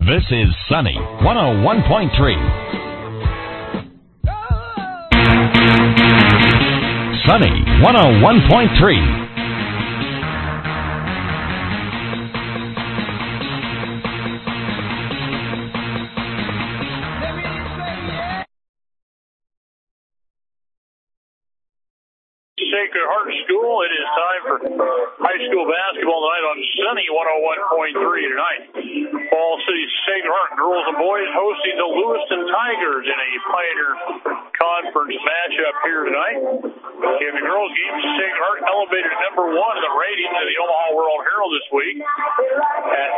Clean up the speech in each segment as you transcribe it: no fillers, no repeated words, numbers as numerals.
This is Sunny 101.3. Sunny 101.3. Sacred Heart School. It is time for high school basketball tonight on Sunny 101.3 tonight. Fall City Sacred Heart girls and boys hosting the Lewiston Tigers in a Pioneer Conference matchup here tonight. In the girls' game, Sacred Heart elevated to number 1 in the ratings of the Omaha World Herald this week at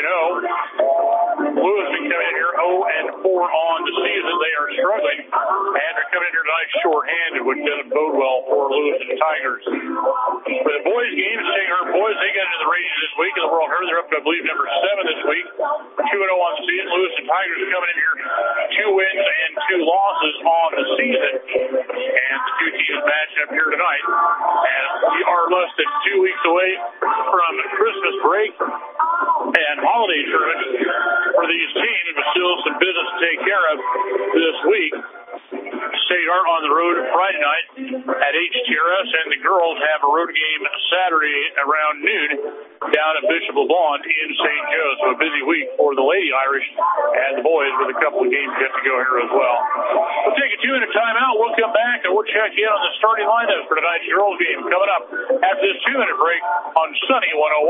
3-0. Lewiston coming in here 0-4 on the season. They are struggling, and they're coming in here tonight shorthanded, which doesn't bode well for Lewiston Tigers. For the boys' game, Sacred Heart boys, they got into the ratings this week in the World Herald. They're up to, I believe, number 7 this week. 2-0 on the season. Lewiston Tigers are coming in here 2 wins and 2 losses on the season. And the two teams match up here tonight. And we are less than 2 weeks away from Christmas break and holiday tournament for these teams, but still some business to take care of this week. Sacred Heart on the road Friday night at HTRS, and the girls have a road game Saturday around noon down at Bishop LeBond in St. Joe. So a busy week for the Lady Irish and the boys with a couple of games yet to go here as well. We'll take a 2-minute timeout. We'll come back and we'll check in on the starting lineup for tonight's girls game coming up after this 2-minute break on Sunny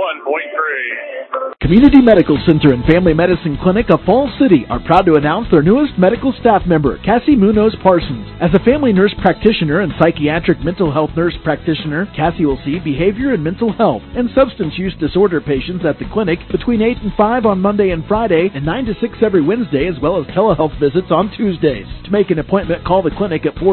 101.3. Community Medical Center and Family Medicine Clinic of Fall City are proud to announce their newest medical staff member, Cassie Munoz Parsons. As a family nurse practitioner and psychiatric mental health nurse practitioner, Cassie will see behavior and mental health and substance use disorder patients at the clinic between 8 and 5 on Monday and Friday and 9 to 6 every Wednesday, as well as telehealth visits on Tuesdays. To make an appointment, call the clinic at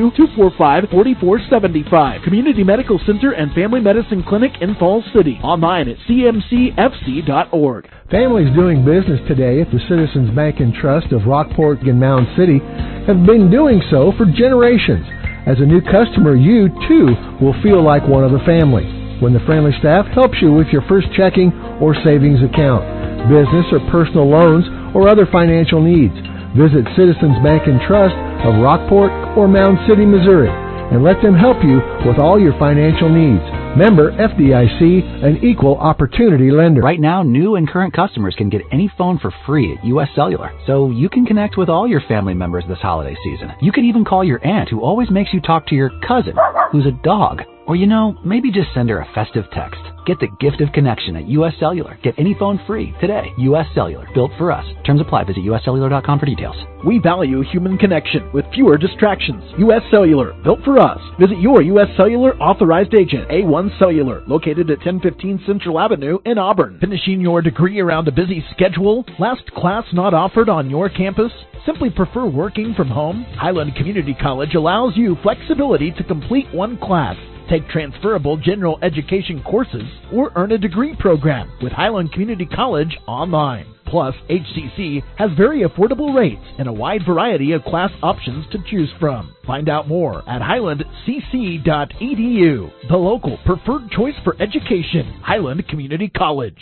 402-245-4475. Community Medical Center and Family Medicine Clinic in Falls City. Online at cmcfc.org. Families doing business today at the Citizens Bank and Trust of Rockport and Mound City have been doing so for generations. As a new customer, you, too, will feel like one of the family when the friendly staff helps you with your first checking or savings account, business or personal loans, or other financial needs. Visit Citizens Bank and Trust of Rockport or Mound City, Missouri, and let them help you with all your financial needs. Member FDIC, an equal opportunity lender. Right now, new and current customers can get any phone for free at U.S. Cellular, so you can connect with all your family members this holiday season. You can even call your aunt, who always makes you talk to your cousin, who's a dog. Or, maybe just send her a festive text. Get the gift of connection at U.S. Cellular. Get any phone free today. U.S. Cellular, built for us. Terms apply. Visit uscellular.com for details. We value human connection with fewer distractions. U.S. Cellular, built for us. Visit your U.S. Cellular authorized agent, A1 Cellular, located at 1015 Central Avenue in Auburn. Finishing your degree around a busy schedule? Last class not offered on your campus? Simply prefer working from home? Highland Community College allows you flexibility to complete one class, take transferable general education courses, or earn a degree program with Highland Community College online. Plus, HCC has very affordable rates and a wide variety of class options to choose from. Find out more at highlandcc.edu, the local preferred choice for education, Highland Community College.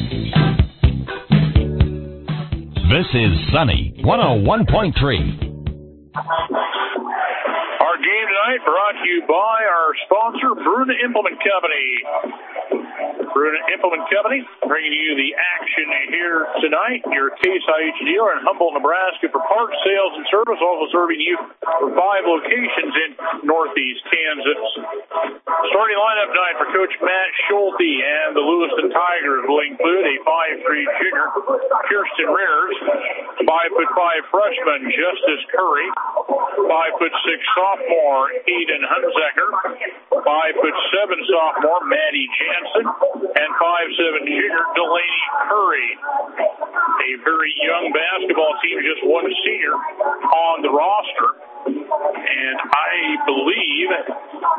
This is Sunny 101.3. Our game tonight brought to you by our sponsor, Bruna Implement Company. Bruna Implement Company bringing you the action here tonight. Your Case IH dealer in Humboldt, Nebraska for parts, sales, and service, also serving you for 5 locations in Northeast Kansas. Starting lineup tonight for Coach Matt Schulte and the Lewiston Tigers will include a 5'3" junior, Kirsten Rears, 5'5" freshman, Justice Curry, 5'6" sophomore, Aiden Hunzecker, 5'7" sophomore, Maddie Jansen, and 5'7" junior, Delaney Curry. A very young basketball team, just one senior on the roster. And I believe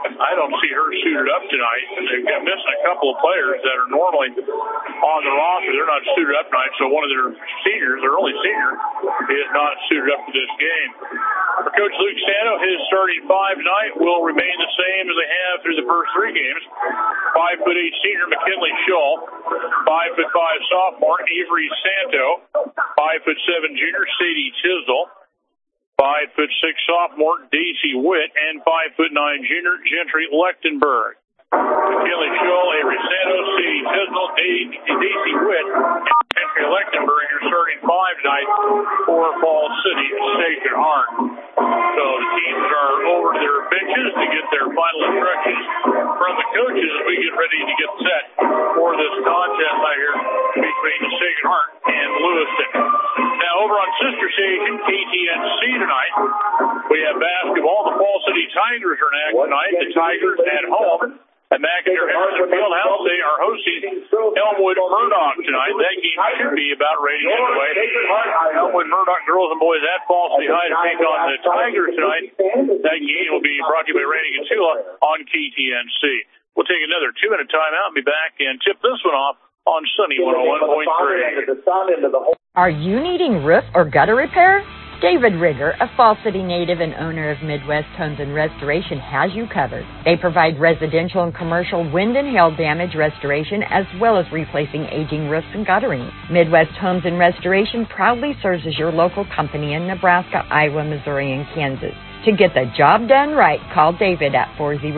I don't see her suited up tonight. They're missing a couple of players that are normally on the roster. They're not suited up tonight, so one of their seniors, their only senior, is not suited up for this game. For Coach Luke Santo, his starting five tonight will remain the same as they have through the first three games. 5'8" senior McKinley Shull, 5'5" sophomore Avery Santo, 5'7" junior Sadie Tisdall, 5'6" sophomore Daisy Witt, and 5'9" junior Gentry Lechtenberg. McKinley Shull, Avery Santos, Sadie Tisdall, Daisy Witt, and Gentry Lechtenberg, your starting five tonight for Falls City Sacred Heart. So the teams are over to their benches to get their final instructions from the coaches as we get ready to get set for this contest out here between Sacred Heart and Lewiston. Now over on sister station, KTNC tonight, we have basketball. The Falls City Tigers are in action tonight. The Tigers at home at McIntyre Henderson Fieldhouse. They are hosting Elmwood Murdoch tonight. That game should be about ready to get away. Elmwood Murdoch girls and boys at Falls City High to take on the Tigers tonight. That game will be brought to you by Randy Gatula on KTNC. We'll take another 2-minute timeout and be back and tip this one off on Sunny 101.3. Are you needing roof or gutter repair? David Rigger, a Falls City native and owner of Midwest Homes and Restoration, has you covered. They provide residential and commercial wind and hail damage restoration as well as replacing aging roofs and guttering. Midwest Homes and Restoration proudly serves as your local company in Nebraska, Iowa, Missouri, and Kansas. To get the job done right, call David at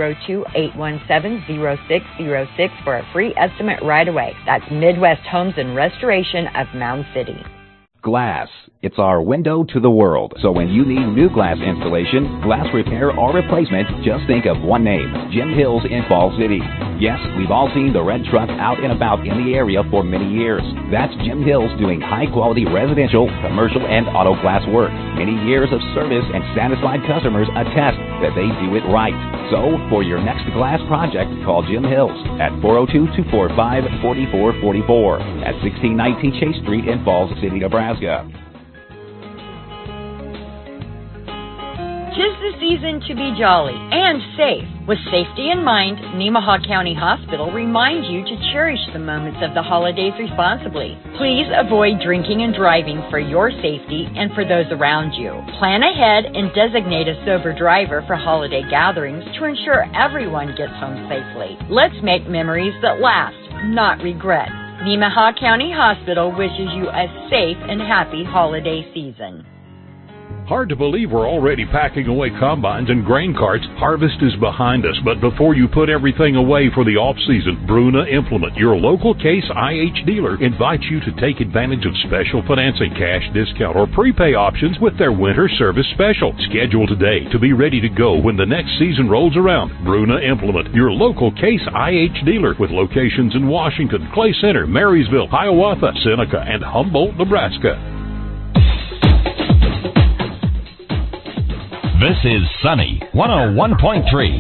402-817-0606 for a free estimate right away. That's Midwest Homes and Restoration of Mound City. Glass. It's our window to the world. So when you need new glass installation, glass repair, or replacement, just think of one name, Jim Hills in Falls City. Yes, we've all seen the red truck out and about in the area for many years. That's Jim Hills doing high-quality residential, commercial, and auto glass work. Many years of service and satisfied customers attest that they do it right. So, for your next glass project, call Jim Hills at 402-245-4444 at 1619 Chase Street in Falls City, Nebraska. 'Tis the season to be jolly and safe. With safety in mind, Nemaha County Hospital reminds you to cherish the moments of the holidays responsibly. Please avoid drinking and driving for your safety and for those around you. Plan ahead and designate a sober driver for holiday gatherings to ensure everyone gets home safely. Let's make memories that last, not regret. Nemaha County Hospital wishes you a safe and happy holiday season. Hard to believe we're already packing away combines and grain carts. Harvest is behind us, but before you put everything away for the off-season, Bruna Implement, your local Case IH dealer, invites you to take advantage of special financing, cash discount, or prepay options with their winter service special. Schedule today to be ready to go when the next season rolls around. Bruna Implement, your local Case IH dealer, with locations in Washington, Clay Center, Marysville, Hiawatha, Seneca, and Humboldt, Nebraska. This is Sunny 101.3.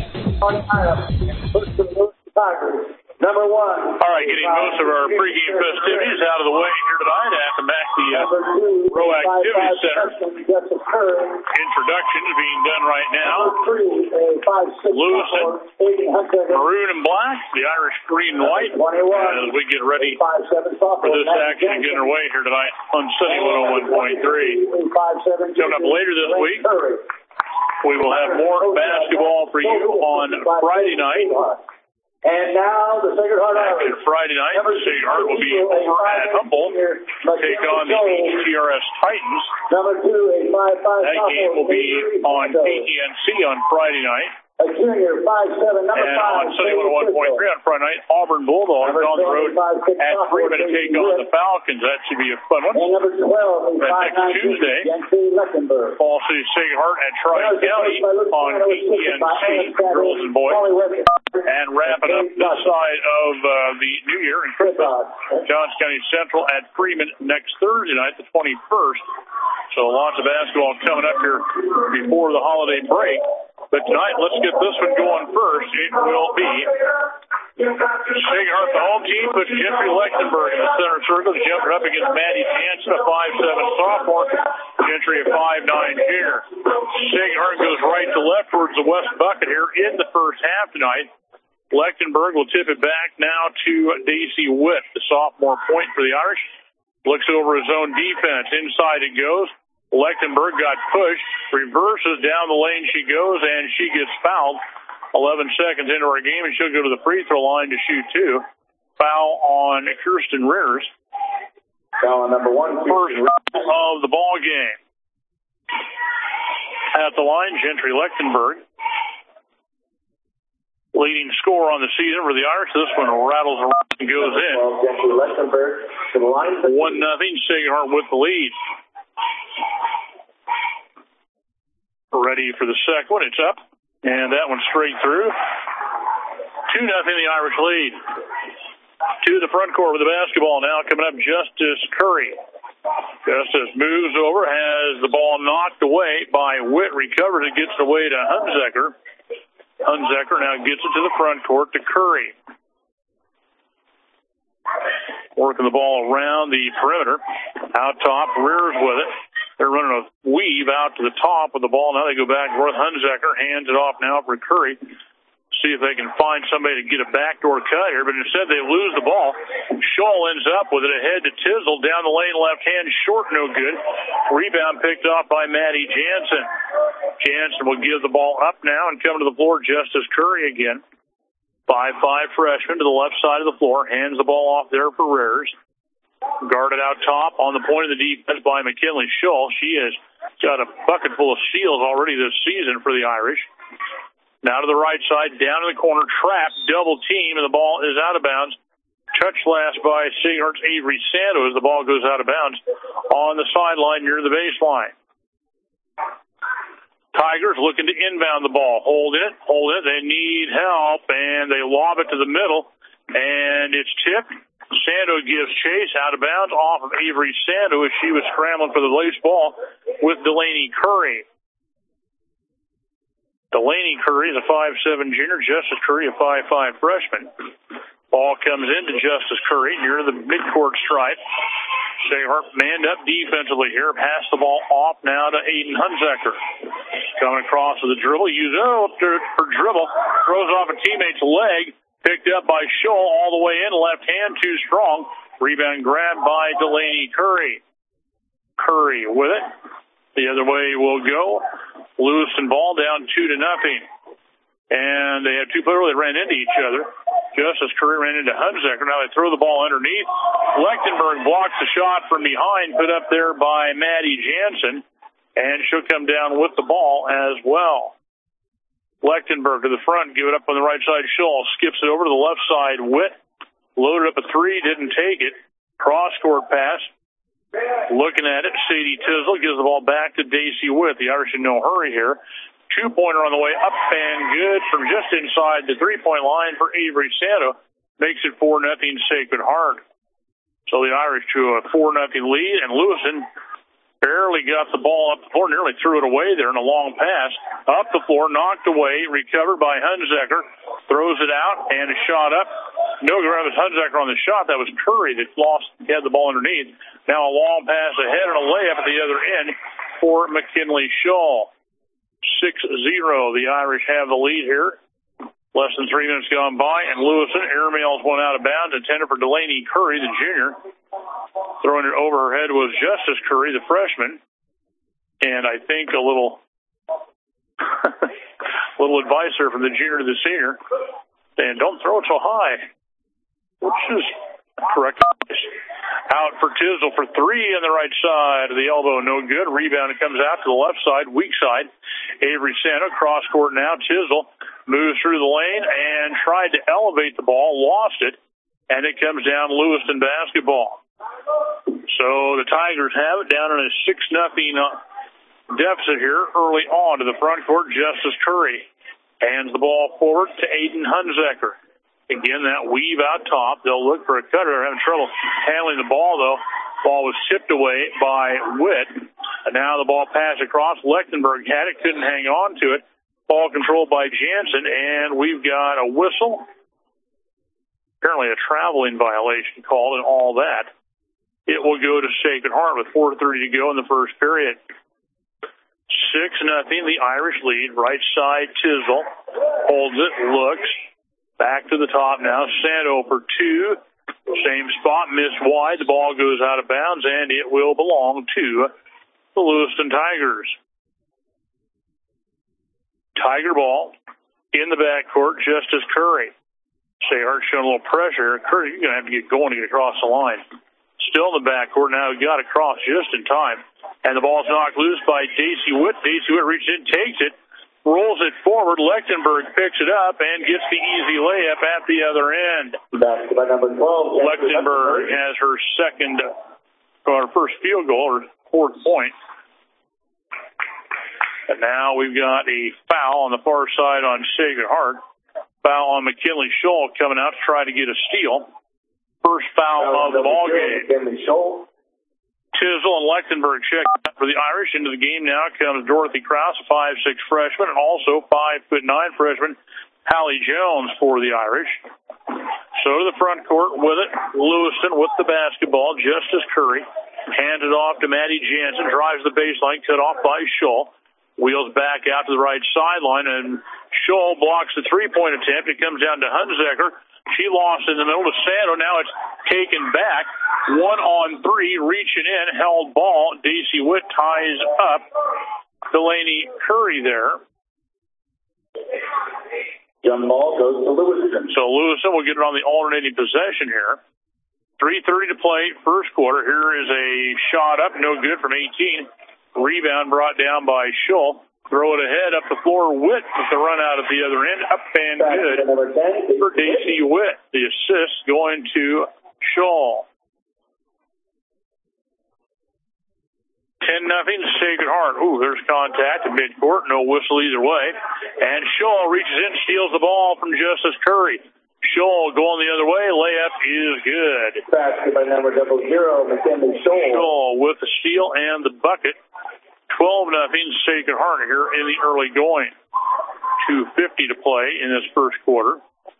Number one. All right, getting most of our pregame festivities out of the way here tonight at the Maxey Row Activity Center. Introductions being done right now. Lewiston, maroon and black, the Irish green and white, as we get ready for this action and get underway here tonight on Sunny 101.3. Coming up later this week, we will have more basketball for you on Friday night. And now the Sacred Heart Irish. Friday night, the Sacred Heart will be over at Humboldt to take on the HTRS Titans. Number 2, a 5'5" that game will be on KTNC on Friday night. A junior, 5'7", number 5. And on Sunday 101.3 on Friday night, Auburn Bulldogs on the road at Freeman to take on the Falcons. That should be a fun one. And number 12, next Tuesday, Falls City Sacred Heart at Tri-County on KTNC, girls and boys. And wrapping up this side of the New Year and Christmas, Johns County Central at Freeman next Thursday night, the 21st. So lots of basketball coming up here before the holiday break. But tonight, let's get this one going first. It will be Siegert, the home team, puts Jeffrey Lechtenberg in the center circle, jumping up against Maddie Jansen, a 5'7 sophomore, Gentry, a 5'9 junior. Siegert goes right to left towards the west bucket here in the first half tonight. Lechtenberg will tip it back now to Daisy Witt, the sophomore point for the Irish. Looks over his own defense. Inside it goes. Lechtenberg got pushed, reverses down the lane she goes, and she gets fouled. 11 seconds into our game, and she'll go to the free throw line to shoot two. Foul on Kirsten Rears. Foul on number one. First foul of the ball game. At the line, Gentry Lechtenberg. Leading scorer on the season for the Irish. This one rattles around and goes in. Gentry Lechtenberg to the line. 1-0, Siegert with the lead. Ready for the second one. It's up. And that one straight through. 2-0, the Irish lead. To the front court with the basketball now. Coming up, Justice Curry. Justice moves over, has the ball knocked away by Witt. Recovers it, gets it away to Hunzecker. Hunzecker now gets it to the front court to Curry. Working the ball around the perimeter. Out top, Rears with it. They're running a weave out to the top with the ball. Now they go back north. Hunzecker hands it off now for Curry. See if they can find somebody to get a backdoor cut here, but instead they lose the ball. Scholl ends up with it ahead to Tizzle. Down the lane, left hand, short, no good. Rebound picked off by Maddie Jansen. Jansen will give the ball up now and come to the floor. Justice Curry again. 5'5 freshman to the left side of the floor. Hands the ball off there for Rears. Guarded out top on the point of the defense by McKinley Scholl. She has got a bucket full of steals already this season for the Irish. Now to the right side, down in the corner, trapped, double team, and the ball is out of bounds. Touch last by Siegert's Avery Santos. The ball goes out of bounds on the sideline near the baseline. Tigers looking to inbound the ball. Holding it. They need help, and they lob it to the middle, and it's tipped. Santo gives chase out of bounds off of Avery Santo as she was scrambling for the loose ball with Delaney Curry. Delaney Curry is a 5'7 junior. Justice Curry, a 5'5 freshman. Ball comes into Justice Curry near the midcourt stripe. Siegert manned up defensively here. Pass the ball off now to Aiden Hunzecker. Coming across with a dribble. Uses her dribble. Throws off a teammate's leg. Picked up by Scholl all the way in. Left hand too strong. Rebound grabbed by Delaney Curry. Curry with it. The other way will go. Lewiston ball down 2-0. And they had two players that ran into each other. Justice Curry ran into Hunzecker. Now they throw the ball underneath. Lechtenberg blocks the shot from behind, put up there by Maddie Jansen. And she'll come down with the ball as well. Lechtenberg to the front, give it up on the right side. Scholl skips it over to the left side. Witt loaded up a three, didn't take it. Cross-court pass. Looking at it, Sadie Tizzle gives the ball back to Daisy Witt. The Irish in no hurry here. Two-pointer on the way up and good from just inside the three-point line for Avery Santo. Makes it 4-0 Sacred Heart. So the Irish to a 4-0 lead, and Lewiston barely got the ball up the floor, nearly threw it away there in a long pass. Up the floor, knocked away, recovered by Hunzecker, throws it out, and a shot up. No grab was Hunzecker on the shot. That was Curry that had the ball underneath. Now a long pass ahead and a layup at the other end for McKinley Scholl. 6-0. The Irish have the lead here. Less than 3 minutes gone by, and Lewiston airmails one out of bounds, intended for Delaney Curry, the junior. Throwing it over her head was Justice Curry, the freshman. And I think a little advice there from the junior to the senior. And don't throw it so high. Which is correct. Out for Tizzle for three on the right side of the elbow. No good. Rebound. It comes out to the left side, weak side. Avery Santo, cross court now. Tizzle moves through the lane and tried to elevate the ball. Lost it. And it comes down Lewiston basketball. So the Tigers have it down in a 6-0 deficit here early on to the front court. Justice Curry hands the ball forward to Aiden Hunzecker. Again, that weave out top. They'll look for a cutter. They're having trouble handling the ball, though. Ball was tipped away by Witt. And now the ball passed across. Lechtenberg had it, couldn't hang on to it. Ball controlled by Jansen, and we've got a whistle apparently a traveling violation called and all that. It will go to Sacred Heart with 4:30 to go in the first period. 6-0, the Irish lead. Right side, Tisdall holds it, looks. Back to the top now. Santo for 2. Same spot, missed wide. The ball goes out of bounds, and it will belong to the Lewiston Tigers. Tiger ball in the backcourt, Justice Curry. Sayhart showing a little pressure. Curry, you're going to have to get going to get across the line. Still in the backcourt now. He got across just in time. And the ball's knocked loose by Daisy Witt. Daisy Witt reaches in, takes it, rolls it forward. Lechtenberg picks it up and gets the easy layup at the other end. By number 12. Lechtenberg has her first field goal, or fourth point. And now we've got a foul on the far side on Sacred Heart. Foul on McKinley Scholl coming out to try to get a steal. First foul of the ball game. Tisdall and Lechtenberg check out for the Irish. Into the game now comes Dorothy Krause, a 5'6" freshman, and also 5'9" freshman Hallie Jones for the Irish. So to the front court with it, Lewiston with the basketball. Justice Curry hands it off to Maddie Jansen, drives the baseline, cut off by Scholl. Wheels back out to the right sideline, and Scholl blocks the three-point attempt. It comes down to Hunzeker. She lost in the middle to Santo. Now it's taken back. 1-on-3, reaching in, held ball. Daisy Witt ties up Delaney Curry there. Young ball goes to Lewiston. So Lewiston will get it on the alternating possession here. 3:30 to play, first quarter. Here is a shot up, no good from 18. Rebound brought down by Scholl. Throw it ahead up the floor. Witt with the run out at the other end. Up and good for Daisy Witt. The assist going to Scholl. 10-0 Sacred Heart. Ooh, there's contact at midcourt. No whistle either way. And Scholl reaches in, steals the ball from Justice Curry. Scholl going the other way. Layup is good. Basket by number 00, McKinley Scholl. Scholl with the steal and the bucket. 12-0 Sacred Heart here in the early going. 2:50 to play in this first quarter.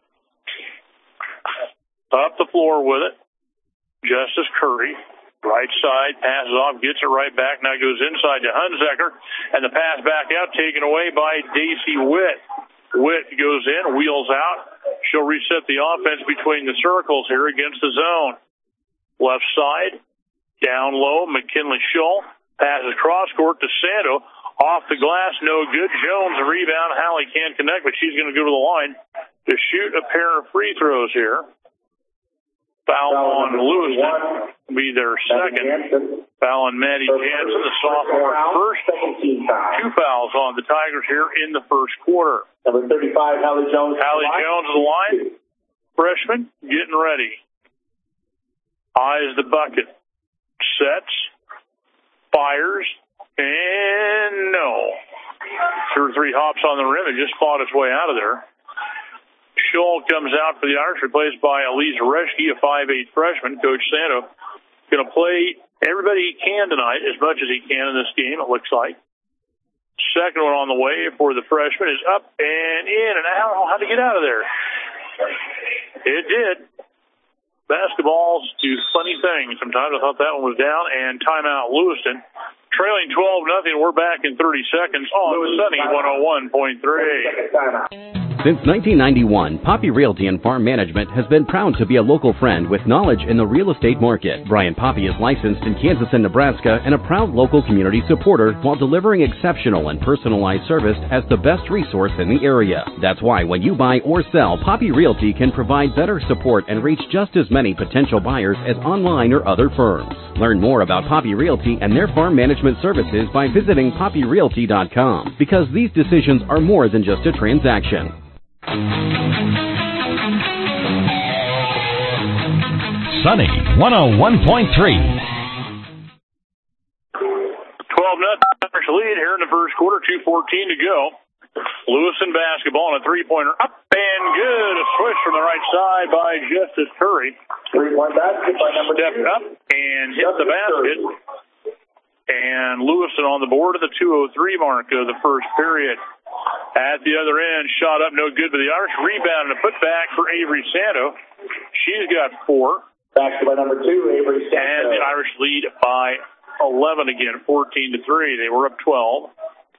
Up the floor with it. Justice Curry. Right side, passes off, gets it right back. Now goes inside to Hunzeker. And the pass back out, taken away by Daisy Witt. Witt goes in, wheels out. She'll reset the offense between the circles here against the zone. Left side, down low, McKinley Scholl. Passes cross court to Santo. Off the glass, no good. Jones, a rebound. Hallie can't connect, but she's going to go to the line to shoot a pair of free throws here. Foul on Lewiston. Be their second. Foul on Maddie Jansen, the sophomore first. 2 fouls on the Tigers here in the first quarter. Number 35, Hallie Jones. Hallie Jones is the line. Freshman, getting ready. Eyes the bucket. Sets. Fires, and no. 2 or 3 hops on the rim and just fought its way out of there. Scholl comes out for the Irish, replaced by Elise Reschke, a 5'8" freshman. Coach Santo going to play everybody he can tonight, as much as he can in this game, it looks like. Second one on the way for the freshman is up and in, and I don't know how to get out of there. It did. Basketballs do funny things. Sometimes I thought that one was down, and timeout Lewiston. Trailing 12-0. We're back in 30 seconds on Sunny 101.3. Since 1991, Poppy Realty and Farm Management has been proud to be a local friend with knowledge in the real estate market. Brian Poppy is licensed in Kansas and Nebraska and a proud local community supporter while delivering exceptional and personalized service as the best resource in the area. That's why when you buy or sell, Poppy Realty can provide better support and reach just as many potential buyers as online or other firms. Learn more about Poppy Realty and their farm management services by visiting poppyrealty.com, because these decisions are more than just a transaction. Sunny 101.3. 12-0 lead here in the first quarter. 2:14 to go. Lewiston basketball and a three-pointer up and good. A switch from the right side by Justice Curry. 3-point basket by number 2. Stepped up and hit the basket. And Lewiston on the board at the 2:03 mark of the first period. At the other end, shot up, no good, but the Irish rebound and a putback for Avery Santo. She's got 4. Basket by number 2, Avery Santo. And the Irish lead by 11 again, 14-3. They were up 12.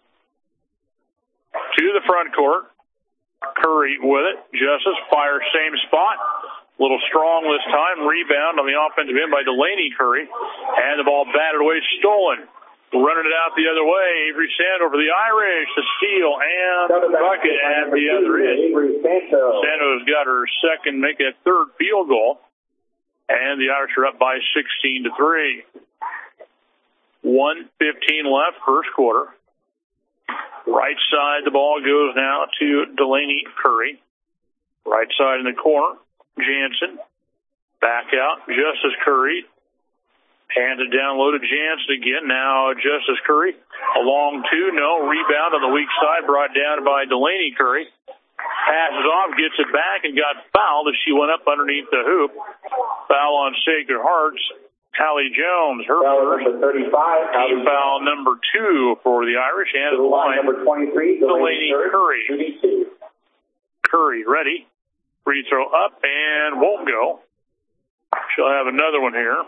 To the front court. Curry with it. Justice fires same spot. A little strong this time. Rebound on the offensive end by Delaney Curry. And the ball batted away, stolen. Running it out the other way. Avery Santo for the Irish. The steal and the bucket at the other end. Santo's got her second, make it third field goal. And the Irish are up by 16-3. 1:15 left, first quarter. Right side, the ball goes now to Delaney Curry. Right side in the corner, Jansen. Back out, Justice Curry. Hands it down low to Jansen again. Now Justice Curry. A long 2, no. Rebound on the weak side, brought down by Delaney Curry. Passes off, gets it back, and got fouled as she went up underneath the hoop. Foul on Sacred Hearts. Hallie Jones, her foul first. Number 35. Team foul number 2 for the Irish. And the line, number 23, Delaney Curry. Curry ready. Free throw up and won't go. She'll have another one here.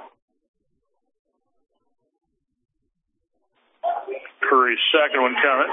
Curry's second one coming.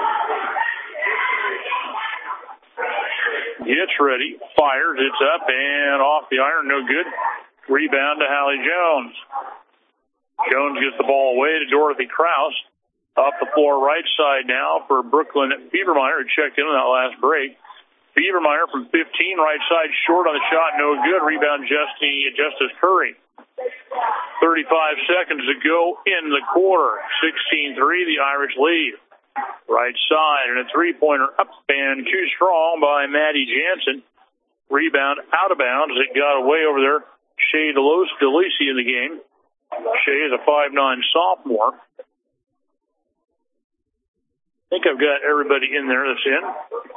Gets ready, fires, it's up and off the iron, no good. Rebound to Hallie Jones. Jones gets the ball away to Dorothy Krause. Up the floor right side now for Brooklyn Beavermeyer, who checked in on that last break. Beavermeyer from 15, right side short on the shot, no good. Rebound Justice Curry. 35 seconds to go in the quarter. 16-3, the Irish lead. Right side, and a three-pointer up and too strong by Maddie Jansen. Rebound out of bounds. It got away over there. Shea DeLisi in the game. Shea is a 5'9" sophomore. I think I've got everybody in there that's in.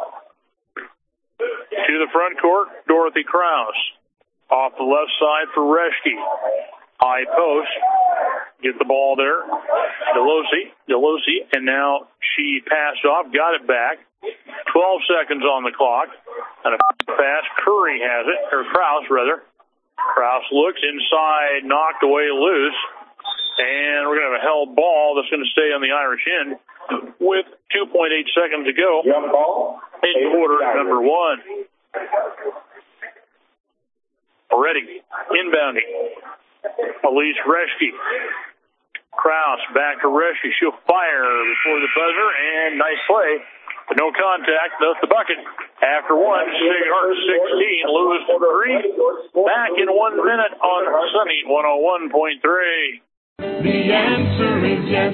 To the front court, Dorothy Krause. Off the left side for Reschke. High post. Get the ball there. DeLisi, and now she passed off, got it back. 12 seconds on the clock. And a pass. Curry has it, or Krause rather. Krause looks inside, knocked away loose. And we're going to have a held ball that's going to stay on the Irish end with 2.8 seconds to go. Jump ball. In quarter number 1. Already inbounding. Elise Reschke. Krause back to Reschke. She'll fire before the buzzer, and nice play. But no contact, thus the bucket. After 1, Sacred Heart 16, Lewis 3. Back in 1 minute on Sunny 101.3. The answer is yes,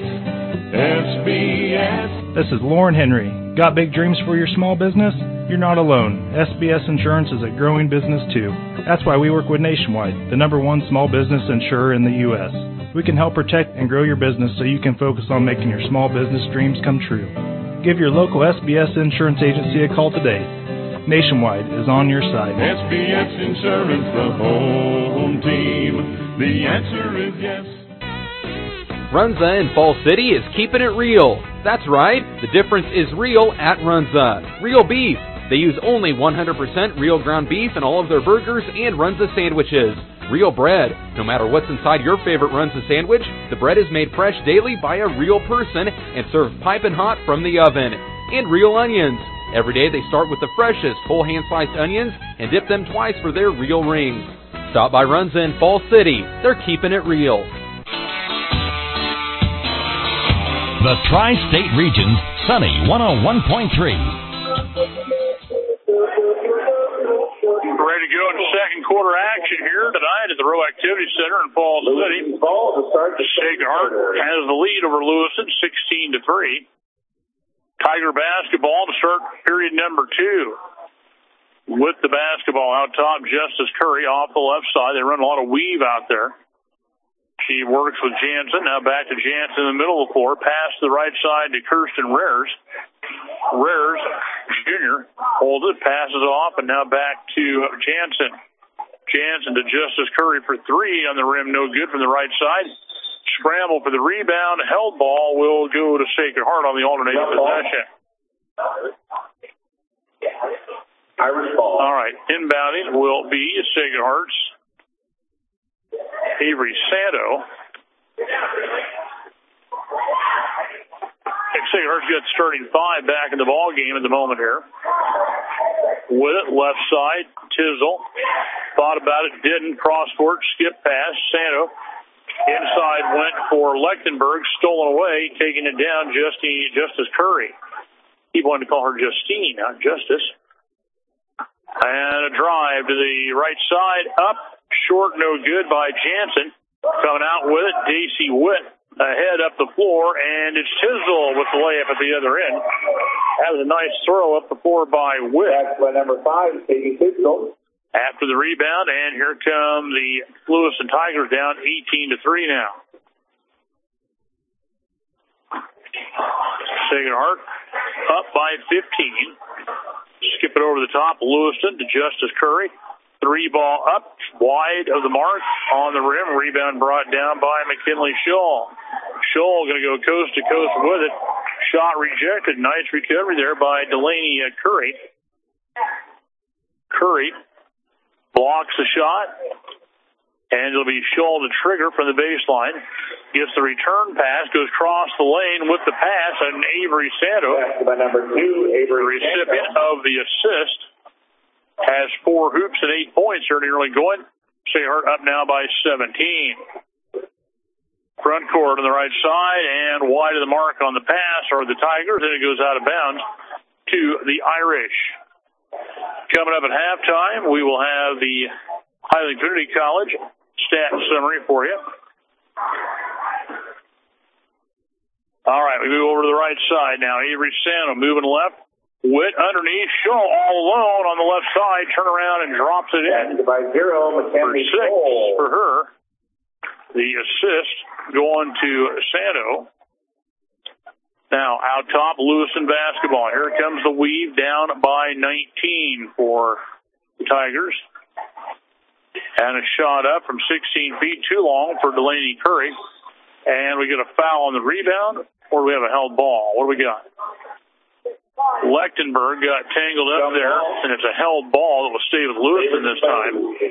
SBS. This is Lauren Henry. Got big dreams for your small business? You're not alone. SBS Insurance is a growing business too. That's why we work with Nationwide, the #1 small business insurer in the U.S. We can help protect and grow your business so you can focus on making your small business dreams come true. Give your local SBS Insurance agency a call today. Nationwide is on your side. SBS Insurance, the home team. The answer is yes. Runza in Fall City is keeping it real. That's right, the difference is real at Runza. Real beef. They use only 100% real ground beef in all of their burgers and Runza sandwiches. Real bread. No matter what's inside your favorite Runza sandwich, the bread is made fresh daily by a real person and served piping hot from the oven. And real onions. Every day they start with the freshest whole hand-sliced onions and dip them twice for their real rings. Stop by Runza in Fall City. They're keeping it real. The Tri-State Region's Sunny 101.3. Ready to go into second quarter action here tonight at the Rowe Activity Center in Falls City. Sacred Heart has the lead over Lewiston, 16-3. Tiger basketball to start period number 2. With the basketball out top, Justice Curry off the left side. They run a lot of weave out there. She works with Jansen. Now back to Jansen in the middle of the floor. Pass to the right side to Kirsten Rares. Rares, Jr., holds it, passes off, and now back to Jansen. Jansen to Justice Curry for 3 on the rim. No good from the right side. Scramble for the rebound. Held ball will go to Sacred Heart on the alternating possession. Irish ball. All right, inbounding will be Sacred Hearts. Avery Santo. Sacred Hearts got starting 5 back in the ball game at the moment here. With it, left side, Tisdall. Thought about it, didn't. Cross court, skip pass, Santo. Inside went for Lechtenberg, stolen away, taking it down, Justice Curry. He wanted to call her Justine, not Justice. And a drive to the right side, up, short, no good by Jansen. Coming out with it, Daisy Witt ahead up the floor, and it's Tisdall with the layup at the other end. That was a nice throw up the floor by Witt. That's by number 5, Katie Tisdall. After the rebound, and here come the Lewiston Tigers down 18-3 now. Sacred Heart up by 15. Skip it over the top, Lewiston to Justice Curry. 3-ball up, wide of the mark, on the rim. Rebound brought down by McKinley Scholl. Scholl going to go coast to coast with it. Shot rejected. Nice recovery there by Delaney Curry. Curry blocks the shot, and it'll be Scholl to trigger from the baseline. Gets the return pass, goes across the lane with the pass, and Avery Santo, by number 2, Avery recipient Santo. of the assist, has 4 hoops and 8 points here in the early going. Sacred Heart up now by 17. Front court on the right side, and wide of the mark on the pass are the Tigers, and it goes out of bounds to the Irish. Coming up at halftime, we will have the Highland Community College stat summary for you. All right, we move over to the right side now. Avery Santo moving left. Witt underneath. Scholl all alone on the left side. Turn around and drops it in. By 0, McKinley for 6 Scholl. for her. The assist going to Santo. Now, out top, Lewiston basketball. Here comes the weave down by 19 for the Tigers. And a shot up from 16 feet, too long for Delaney Curry. And we get a foul on the rebound, or do we have a held ball? What do we got? Lechtenberg got tangled up there, and it's a held ball that will stay with Lewiston this time.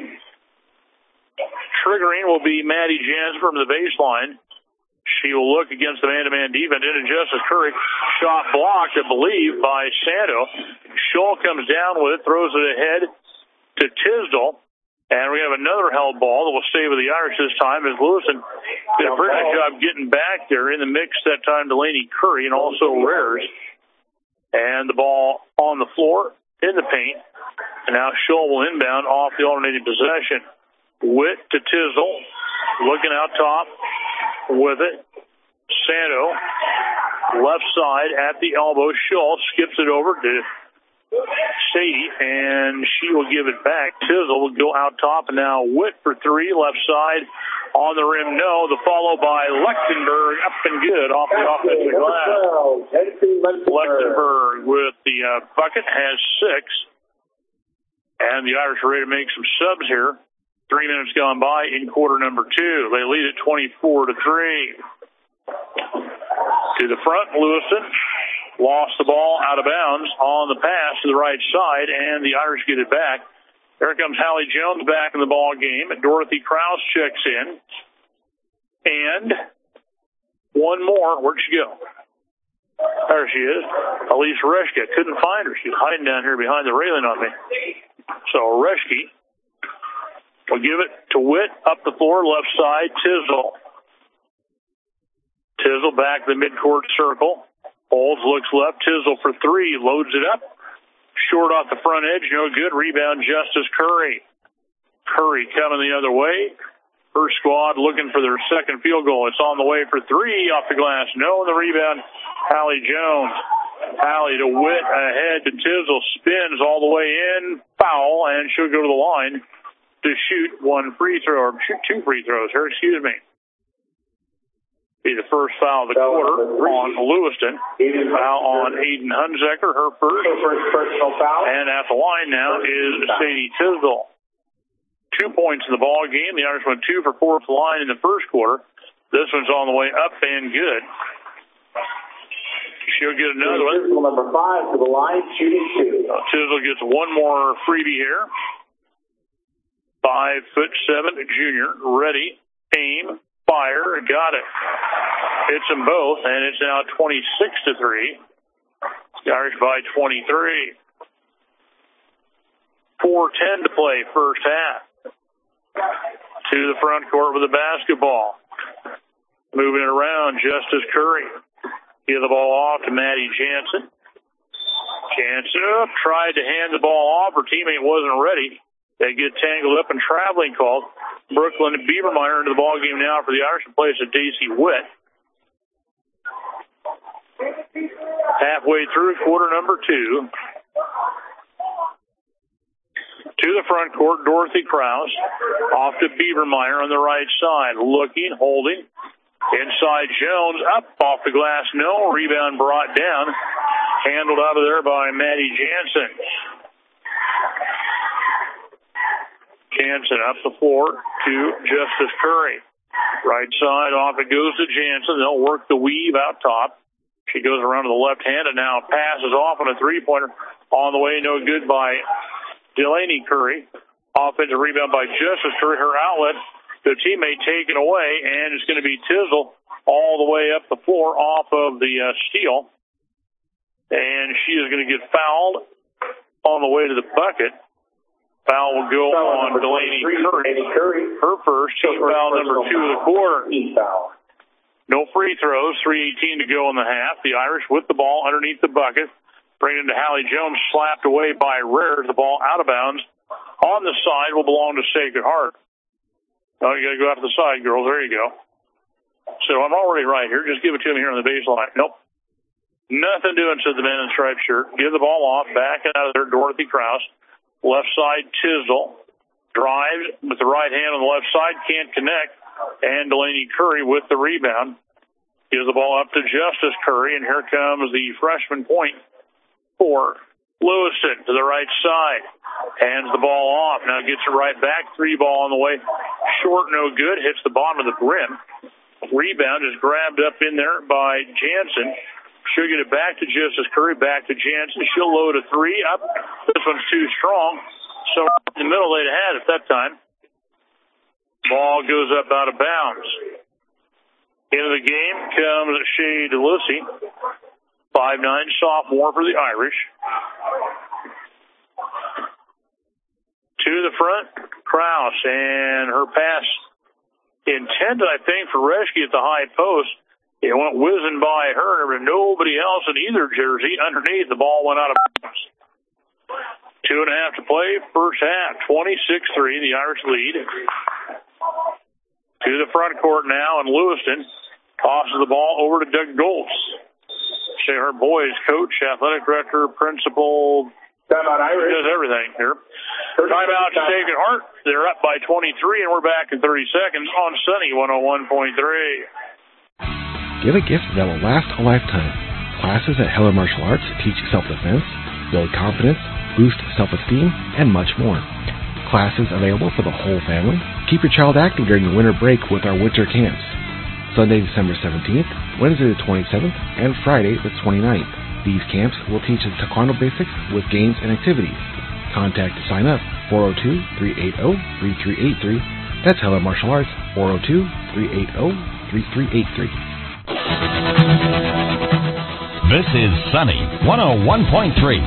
Triggering will be Maddie Jansen from the baseline. She will look against the man-to-man defense. Into Justice Curry. Shot blocked, I believe, by Santo. Scholl comes down with it, throws it ahead to Tisdall. And we have another held ball that will stay with the Irish this time as Lewiston did a pretty good job getting back there. In the mix that time, Delaney Curry and also Rares. And the ball on the floor in the paint. And now Scholl will inbound off the alternating possession. Witt to Tisdall. Looking out top with it. Santo. Left side at the elbow. Scholl skips it over to Sadie, and she will give it back. Tisdall will go out top, and now Witt for 3. Left side on the rim, no. The follow by Lechtenberg, up and good off the offensive glass. Lechtenberg with the bucket has 6. And the Irish are ready to make some subs here. 3 minutes gone by in quarter number 2. They lead at 24-3. To the front, Lewiston lost the ball out of bounds on the pass to the right side, and the Irish get it back. There comes Hallie Jones back in the ball game. Dorothy Krause checks in. And one more. Where'd she go? There she is. Elise Reschke. Couldn't find her. She's hiding down here behind the railing on me. So Reschke will give it to Witt up the floor, left side, Tisdall. Tisdall back to the midcourt circle. Olds looks left. Tisdall for 3. Loads it up. Short off the front edge. No good. Rebound, Justice Curry. Curry coming the other way. Her squad looking for their second field goal. It's on the way for 3 off the glass. No, the rebound, Hallie Jones. Hallie to Witt ahead to Tisdall. Spins all the way in. Foul, and she'll go to the line to shoot 1 free throw, or shoot 2 free throws. Excuse me. Be the first foul of the quarter on Lewiston. Foul on Aiden Hunzecker, her first personal foul. And at the line now is Sadie Tisdall. 2 points in the ball game. The Irish went 2 for 4 at the line in the first quarter. This one's on the way up and good. She'll get another one. Tizzle number 5 to the line, shooting 2. Tizzle gets one more freebie here. 5'7" junior. Ready, aim, fire, got it. Hits them both, and it's now 26-3. The Irish by 23. 4:10 to play, first half. To the front court with the basketball. Moving it around, Justice Curry. Give the ball off to Maddie Jansen. Jansen tried to hand the ball off. Her teammate wasn't ready. They get tangled up in traveling calls. Brooklyn Beavermeyer into the ball game now for the Irish in place of Daisy Witt. Halfway through quarter number 2. To the front court, Dorothy Krause. Off to Beavermeyer on the right side. Looking, holding. Inside Jones, up off the glass, no. Rebound brought down. Handled out of there by Maddie Jansen. Jansen up the floor to Justice Curry. Right side, off it goes to Jansen. They'll work the weave out top. She goes around to the left hand and now passes off on a three-pointer. On the way, no good by Delaney Curry. Offensive rebound by Justice Curry. Her outlet. The teammate taken away, and it's going to be Tizzle all the way up the floor off of the steal. And she is going to get fouled on the way to the bucket. Foul will go on Delaney Curry. Her first, team foul number 2 of the quarter. No free throws, 3:18 to go in the half. The Irish with the ball underneath the bucket. Bring it to Hallie Jones, slapped away by Rare. The ball out of bounds. On the side will belong to Sacred Heart. Oh, you got to go out to the side, girls. There you go. So I'm already right here. Just give it to me here on the baseline. Nope. Nothing doing, said the man in the striped shirt. Give the ball off. Back out of there, Dorothy Krause. Left side, Tizzle. Drives with the right hand on the left side. Can't connect. And Delaney Curry with the rebound. Gives the ball up to Justice Curry. And here comes the freshman point for Lewiston to the right side. Hands the ball off. Now gets it right back. 3 ball on the way. Short, no good. Hits the bottom of the brim. Rebound is grabbed up in there by Jansen. She'll get it back to Justice Curry. Back to Jansen. She'll load a 3 up. This one's too strong. So in the middle they'd had at that time. Ball goes up out of bounds. Into the game comes Shea DeLucy. 5'9", sophomore for the Irish. To the front, Krause, and her pass intended, I think, for Reschke at the high post. It went whizzing by her. There was nobody else in either jersey underneath. The ball went out of bounds. 2.5 to play, first half. 26-3, the Irish lead. To the front court now, and Lewiston tosses the ball over to Doug Goltz. Say her boys, coach, athletic director, principal, Timeout Irish. Does everything here. Timeout to Sacred Heart. They're up by 23, and we're back in 30 seconds on Sunny 101.3. Give a gift that will last a lifetime. Classes at Heller Martial Arts teach self-defense, build confidence, boost self-esteem, and much more. Classes available for the whole family. Keep your child active during the winter break with our winter camps. Sunday, December 17th, Wednesday the 27th, and Friday the 29th. These camps will teach us taekwondo basics with games and activities. Contact to sign up 402-380-3383. That's Heller Martial Arts, 402-380-3383. This is Sunny 101.3. 26-3,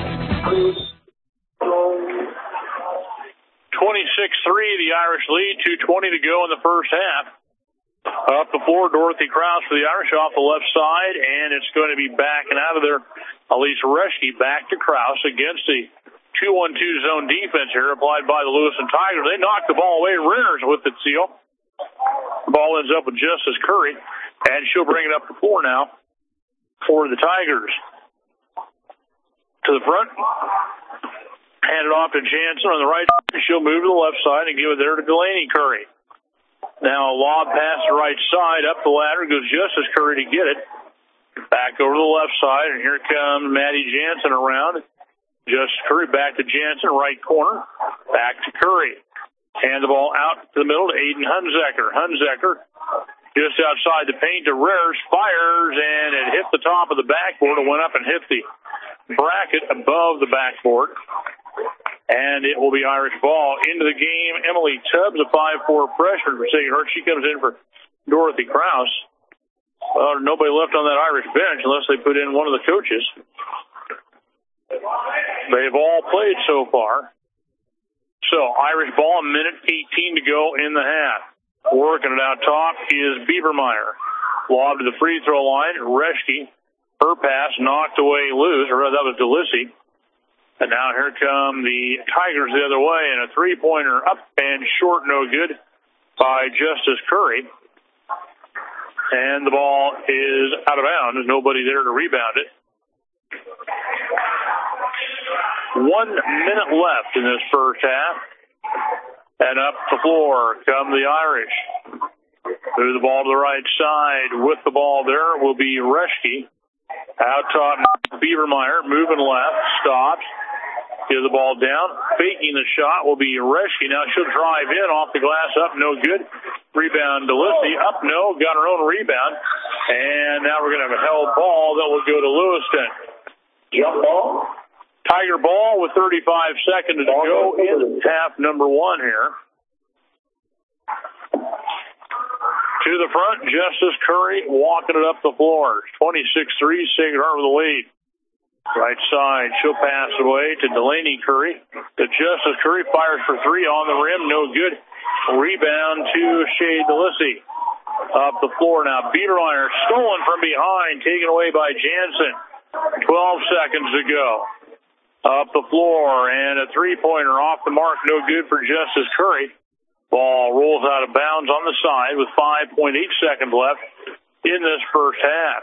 the Irish lead, 2:20 to go in the first half. Up the floor, Dorothy Krause for the Irish off the left side, and it's going to be backing out of there. Elise Reschke back to Krause against the 2-1-2 zone defense here applied by the Lewiston Tigers. They knocked the ball away. Rinners with it, seal. The ball ends up with Justice Curry, and she'll bring it up the floor now for the Tigers. To the front. Hand it off to Jansen on the right. She'll move to the left side and give it there to Delaney Curry. Now a lob pass to the right side, up the ladder, goes Justice Curry to get it. Back over to the left side, and here comes Maddie Jansen around. Justice Curry back to Jansen, right corner. Back to Curry. Hand the ball out to the middle to Aiden Hunzecker. Hunzecker just outside the paint to Rares, fires, and it hit the top of the backboard. It went up and hit the bracket above the backboard. And it will be Irish ball. Into the game, Emily Tubbs, a 5'4" freshman for Sacred Heart. She comes in for Dorothy Krause. Nobody left on that Irish bench unless they put in one of the coaches. They've all played so far. So, Irish ball, a minute 18 to go in the half. Working it out top is Beavermeyer. Lob to the free throw line. Reschke, her pass knocked away loose, or that was DeLissy. And now here come the Tigers the other way, and a three-pointer up and short, no good by Justice Curry. And the ball is out of bounds. There's nobody there to rebound it. 1 minute left in this first half. And up the floor come the Irish. Move the ball to the right side. With the ball there will be Reschke. Out top, Beavermeyer moving left. Stops. Gives the ball down. Faking the shot will be Reschke. Now she'll drive in off the glass. Up, no good. Rebound to Lissy. Up, no. Got her own rebound. And now we're going to have a held ball that will go to Lewiston. Jump ball. Tiger ball with 35 seconds to go in half number 1 here. To the front, Justice Curry walking it up the floor. 26-3, Sacred Heart with the lead. Right side, she'll pass it away to Delaney Curry. To Justice Curry, fires for 3 on the rim, no good. Rebound to Shea DeLissy. Up the floor now, Beavermeyer stolen from behind, taken away by Jansen. 12 seconds to go. Up the floor, and a three-pointer off the mark, no good for Justice Curry. Ball rolls out of bounds on the side with 5.8 seconds left in this first half.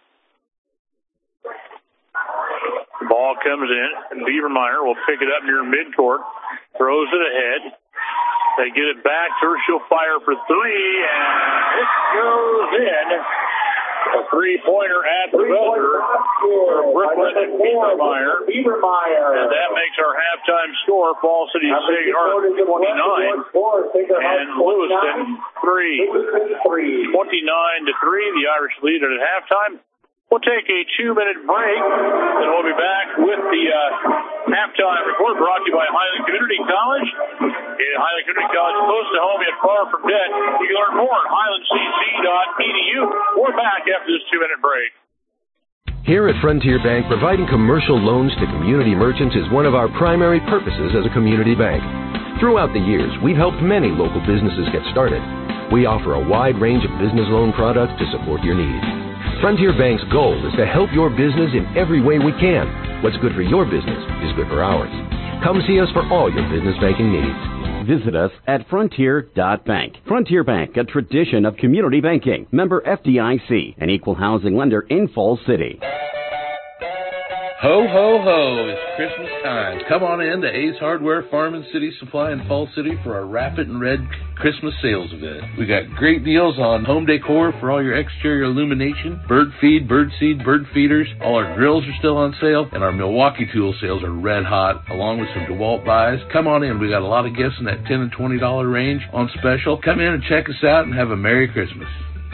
The ball comes in, and Beavermeyer will pick it up near midcourt, throws it ahead. They get it back to her. She'll fire for 3, and it goes in. A three-pointer at the buzzer for Brooklyn and Beavermeyer. And that makes our halftime score, Fall City Sacred Heart 29 and Lewiston 3. 29-3, the Irish lead at halftime. We'll take a 2-minute break, and we'll be back with the halftime report brought to you by Highland Community College. Highland Community College, close to home yet far from debt. You can learn more at highlandcc.edu. We're back after this 2-minute break. Here at Frontier Bank, providing commercial loans to community merchants is one of our primary purposes as a community bank. Throughout the years, we've helped many local businesses get started. We offer a wide range of business loan products to support your needs. Frontier Bank's goal is to help your business in every way we can. What's good for your business is good for ours. Come see us for all your business banking needs. Visit us at frontier.bank. Frontier Bank, a tradition of community banking. Member FDIC, an equal housing lender in Falls City. Ho, ho, ho, it's Christmas time. Come on in to Ace Hardware Farm and City Supply in Falls City for our Rapid and Red Christmas sales event. We got great deals on home decor for all your exterior illumination, bird feed, bird seed, bird feeders. All our grills are still on sale, and our Milwaukee tool sales are red hot, along with some DeWalt buys. Come on in. We got a lot of gifts in that $10 and $20 range on special. Come in and check us out and have a Merry Christmas.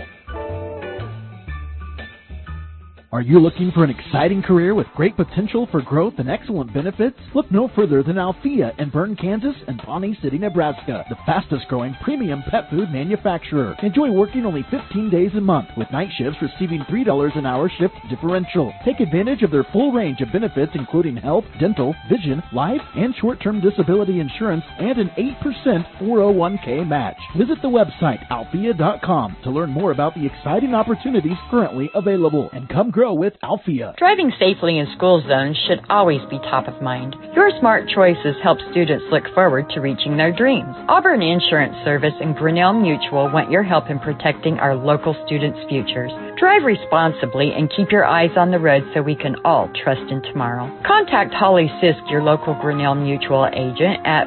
Are you looking for an exciting career with great potential for growth and excellent benefits? Look no further than Althea in Bern, Kansas and Pawnee City, Nebraska, the fastest growing premium pet food manufacturer. Enjoy working only 15 days a month with night shifts receiving $3 an hour shift differential. Take advantage of their full range of benefits including health, dental, vision, life, and short-term disability insurance and an 8% 401k match. Visit the website althea.com to learn more about the exciting opportunities currently available and come grow with Althea. Driving safely in school zones should always be top of mind. Your smart choices help students look forward to reaching their dreams. Auburn Insurance Service and Grinnell Mutual want your help in protecting our local students' futures. Drive responsibly and keep your eyes on the road so we can all trust in tomorrow. Contact Holly Sisk, your local Grinnell Mutual agent, at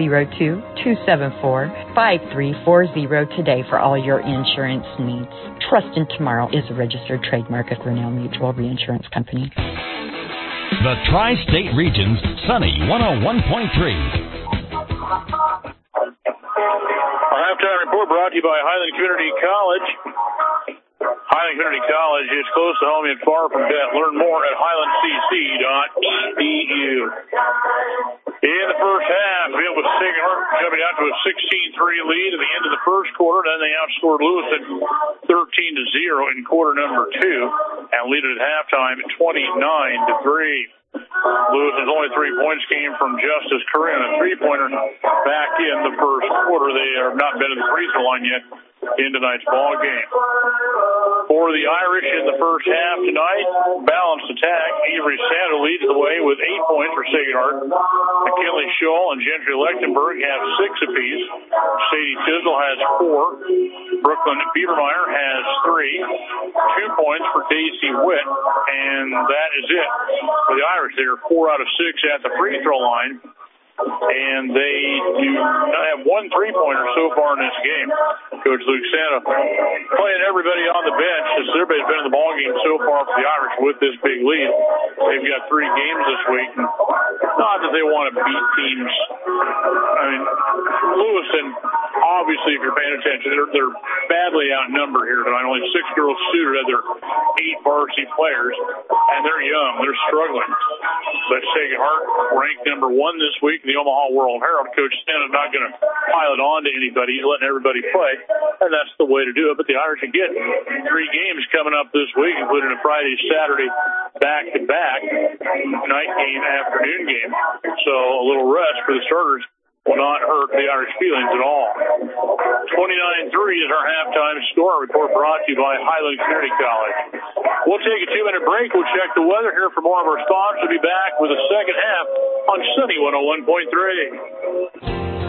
402-274-5340 today for all your insurance needs. Trust in Tomorrow is a registered trademark of Grinnell Mutual Reinsurance Company. The Tri-State Region's Sunny 101.3. Our halftime report brought to you by Highland Community College. Highland Community College is close to home and far from debt. Learn more at highlandcc.edu. In the first half, it was Sacred Heart coming out to a 16-3 lead at the end of the first quarter. Then they outscored Lewiston 13-0 in quarter number 2 and lead it at halftime at 29-3. Lewiston's only 3 points came from Justice Corinne, a three-pointer back in the first quarter. They have not been to the free throw line yet in tonight's ball game. For the Irish in the first half tonight, balanced attack. Avery Santa leads the way with 8 points for Sacred Heart. McKinley Scholl and Gentry Lechtenberg have 6 apiece. Sadie Tisdall has 4. Brooklyn Biebermeyer has 3. 2 points for Daisy Witt, and that is it for the Irish. They are 4 out of 6 at the free throw line. And they do not have 1 3-pointer so far in this game. Coach Luke Santa playing everybody on the bench as everybody's been in the ballgame so far for the Irish with this big lead. They've got 3 games this week. And not that they want to beat teams. I mean, Lewiston, obviously, if you're paying attention, they're badly outnumbered here tonight. Only 6 girls suited of their 8 varsity players, and they're young. They're struggling. But Sacred Heart ranked number 1 this week in the Omaha World Herald. Coach Stanton's not going to pile it on to anybody. He's letting everybody play, and that's the way to do it. But the Irish again, 3 games coming up this week, including a Friday, Saturday, back-to-back, night game, afternoon game. So a little rest for the starters will not hurt the Irish feelings at all. 29-3 is our halftime score. Report brought to you by Highland Community College. We'll take a 2-minute break. We'll check the weather here for more of our sponsors. We'll be back with the second half on Sunny 101.3.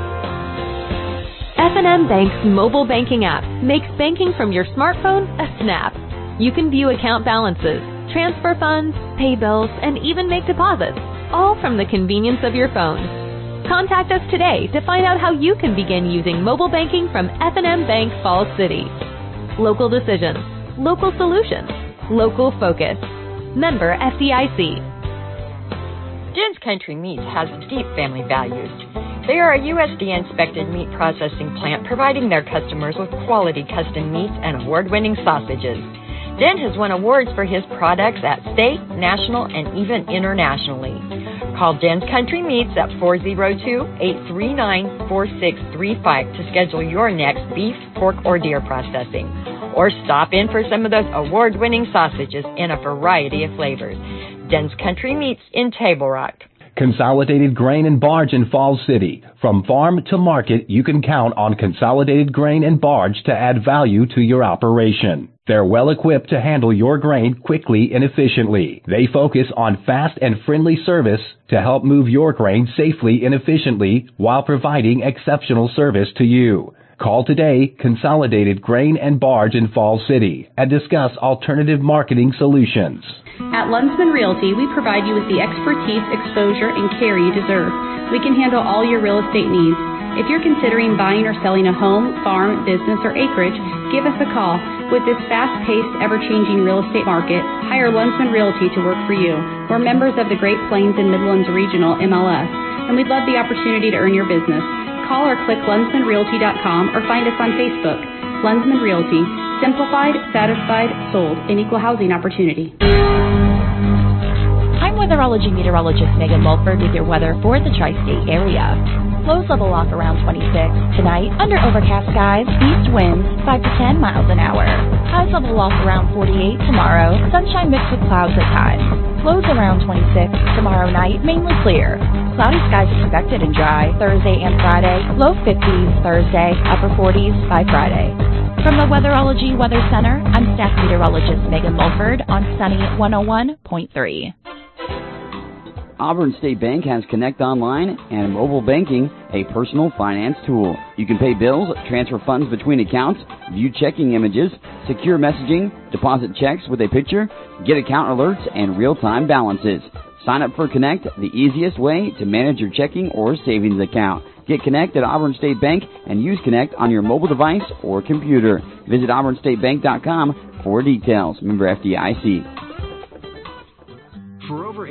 F&M Bank's mobile banking app makes banking from your smartphone a snap. You can view account balances, transfer funds, pay bills, and even make deposits, all from the convenience of your phone. Contact us today to find out how you can begin using mobile banking from F&M Bank Falls City. Local decisions, local solutions, local focus. Member FDIC. Jen's Country Meats has deep family values. They are a USDA-inspected meat processing plant providing their customers with quality custom meats and award-winning sausages. Den has won awards for his products at state, national, and even internationally. Call Den's Country Meats at 402-839-4635 to schedule your next beef, pork, or deer processing. Or stop in for some of those award-winning sausages in a variety of flavors. Den's Country Meats in Table Rock. Consolidated Grain and Barge in Falls City. From farm to market, you can count on Consolidated Grain and Barge to add value to your operation. They're well equipped to handle your grain quickly and efficiently. They focus on fast and friendly service to help move your grain safely and efficiently while providing exceptional service to you. Call today, Consolidated Grain and Barge in Falls City, and discuss alternative marketing solutions. At Lunsman Realty, we provide you with the expertise, exposure, and care you deserve. We can handle all your real estate needs. If you're considering buying or selling a home, farm, business, or acreage, give us a call. With this fast-paced, ever-changing real estate market, hire Lunsman Realty to work for you. We're members of the Great Plains and Midlands Regional MLS, and we'd love the opportunity to earn your business. Call or click LunsmanRealty.com or find us on Facebook. Lunsman Realty. Simplified, satisfied, sold. An equal housing opportunity. I'm weatherology meteorologist Megan Mulford with your weather for the tri-state area. Lows level off around 26. Tonight, under overcast skies, east winds 5 to 10 miles an hour. Highs level off around 48 tomorrow. Sunshine mixed with clouds at times. Lows around 26. Tomorrow night, mainly clear. Cloudy skies expected and dry Thursday and Friday. Low 50s Thursday, upper 40s by Friday. From the Weatherology Weather Center, I'm staff meteorologist Megan Mulford on Sunny 101.3. Auburn State Bank has Connect Online and mobile banking, a personal finance tool. You can pay bills, transfer funds between accounts, view checking images, secure messaging, deposit checks with a picture, get account alerts, and real-time balances. Sign up for Connect, the easiest way to manage your checking or savings account. Get Connect at Auburn State Bank and use Connect on your mobile device or computer. Visit auburnstatebank.com for details. Member FDIC. For over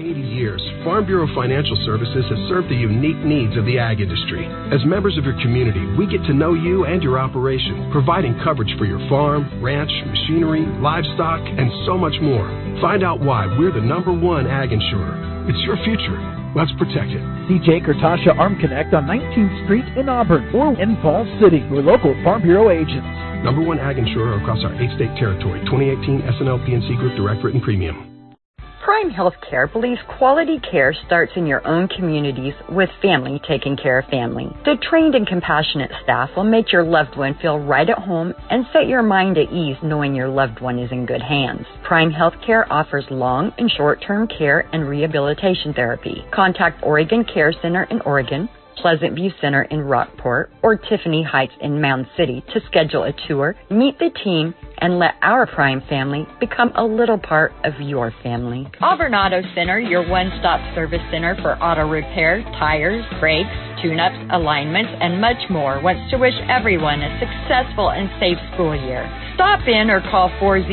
80 years, Farm Bureau Financial Services has served the unique needs of the ag industry. As members of your community, we get to know you and your operation, providing coverage for your farm, ranch, machinery, livestock, and so much more. Find out why we're the #1 ag insurer. It's your future. Let's protect it. See Jake or Tasha Arm Connect on 19th Street in Auburn or in Falls City, your local Farm Bureau agents. #1 ag insurer across our 8-state territory. 2018 SNL PNC Group Direct Written Premium. Prime Healthcare believes quality care starts in your own communities with family taking care of family. The trained and compassionate staff will make your loved one feel right at home and set your mind at ease knowing your loved one is in good hands. Prime Healthcare offers long and short-term care and rehabilitation therapy. Contact Oregon Care Center in Oregon, Pleasant View Center in Rockport, or Tiffany Heights in Mound City to schedule a tour, meet the team, and let our Prime family become a little part of your family. Auburn Auto Center, your one-stop service center for auto repair, tires, brakes, tune-ups, alignments, and much more, wants to wish everyone a successful and safe school year. Stop in or call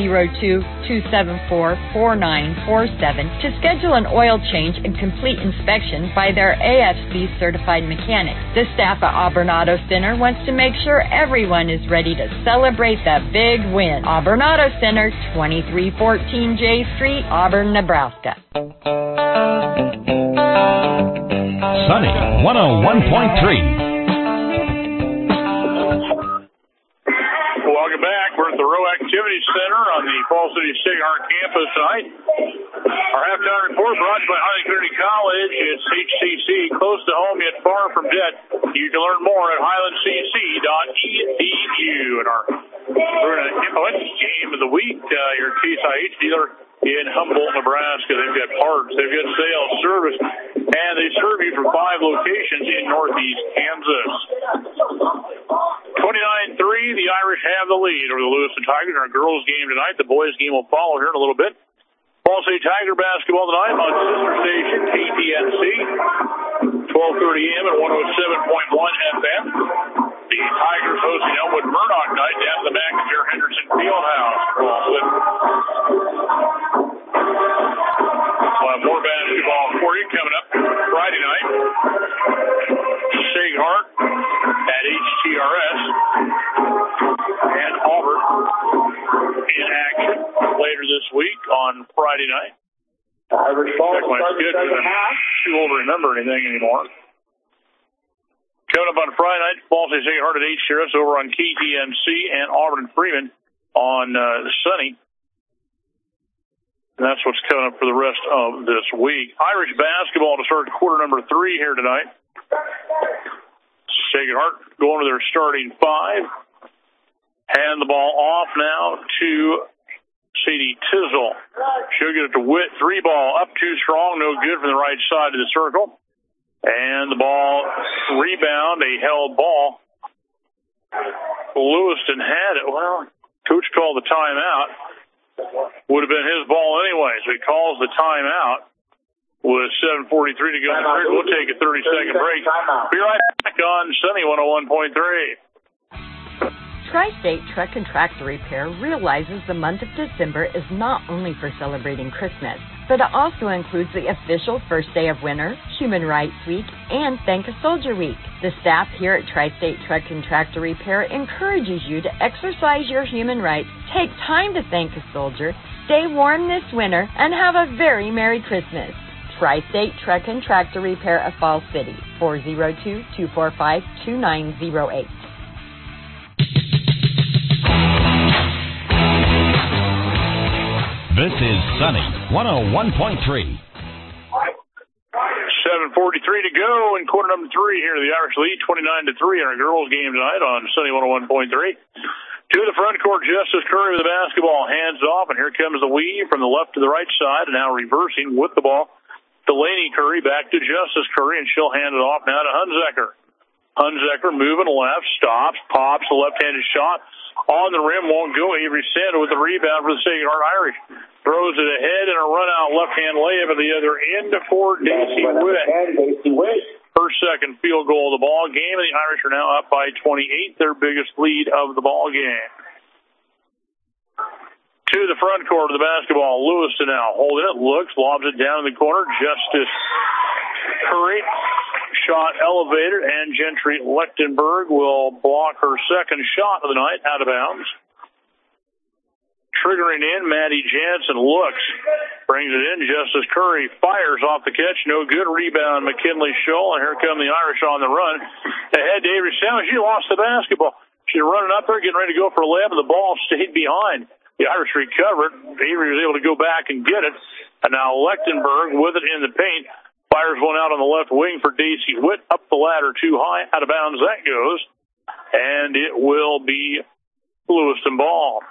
402-274-4947 to schedule an oil change and complete inspection by their AFC certified mechanic. The staff at Auburn Auto Center wants to make sure everyone is ready to celebrate that big win. Auburn Auto Center, 2314 J Street, Auburn, Nebraska. Sunny 101.3. Welcome back. We're at the Rowe Activity Center on the Falls City State Heart campus tonight. Our halftime report brought to you by Highland Community College. It's HCC, close to home yet far from debt. You can learn more at highlandcc.edu. And we're in a game of the week. Your Case IH dealer in Humboldt, Nebraska. They've got parts, they've got sales, service, and they serve you from 5 locations in northeast Kansas. 29-3, the Irish have the lead over the Lewiston Tigers in our girls' game tonight. The boys' game will follow here in a little bit. Falls City Tiger basketball tonight on sister station KTNC, 12:30 a.m. at 107.1 FM. The Tigers hosting Elmwood Murdoch tonight down at the McNamara Henderson Fieldhouse. We'll have more basketball for you coming up Friday night. State Heart at HTRS and Auburn in action later this week on Friday night. Irish ball check my schedule. I'm too old to remember anything anymore. Coming up on Friday night, Falls City State Heart at HTRS over on KTNC and Auburn and Freeman on Sunny. And that's what's coming up for the rest of this week. Irish basketball to start quarter number 3 here tonight. Sacred Heart going to their starting 5. Hand the ball off now to Sadie Tizzle. She'll get it to Witt. 3 ball up too strong. No good from the right side of the circle. And the ball rebound, a held ball. Lewiston had it. Well, coach called the timeout. Would have been his ball anyway, so he calls the timeout with 7:43 to go. We'll take a 30-second break. Be right back on Sunny 101.3. Tri-State Truck and Tractor Repair realizes the month of December is not only for celebrating Christmas, but it also includes the official first day of winter, Human Rights Week, and Thank a Soldier Week. The staff here at Tri-State Truck and Tractor Repair encourages you to exercise your human rights, take time to thank a soldier, stay warm this winter, and have a very Merry Christmas. Tri-State Truck and Tractor Repair of Falls City, 402-245-2908. This is Sunny 101.3. 7:43 to go in quarter number 3 here. The Irish lead 29-3 in our girls' game tonight on Sunny 101.3. To the front court, Justice Curry with the basketball, hands off, and here comes the weave from the left to the right side, and now reversing with the ball. Delaney Curry back to Justice Curry, and she'll hand it off now to Hunzecker. Hunzecker moving left, stops, pops a left-handed shot. On the rim, won't go. Avery Sandler with the rebound for the Sacred Heart Irish. Throws it ahead and a run-out left-hand layup at the other end for Daisy Witt. Her second field goal of the ball game, and the Irish are now up by 28, their biggest lead of the ball game. To the front court of the basketball. Lewiston now holding it, looks, lobs it down in the corner. Justice Curry, shot elevated, and Gentry Lechtenberg will block her second shot of the night out of bounds. Triggering in, Maddie Jansen looks, brings it in. Justice Curry fires off the catch, no good. Rebound, McKinley Scholl, and here come the Irish on the run. Ahead, Avery Sandwich, she lost the basketball. She's running up there, getting ready to go for a layup, and the ball stayed behind. The Irish recovered. Avery was able to go back and get it. And now Lechtenberg with it in the paint. Fires one out on the left wing for Daisy Witt. Up the ladder too high. Out of bounds that goes. And it will be Lewiston ball.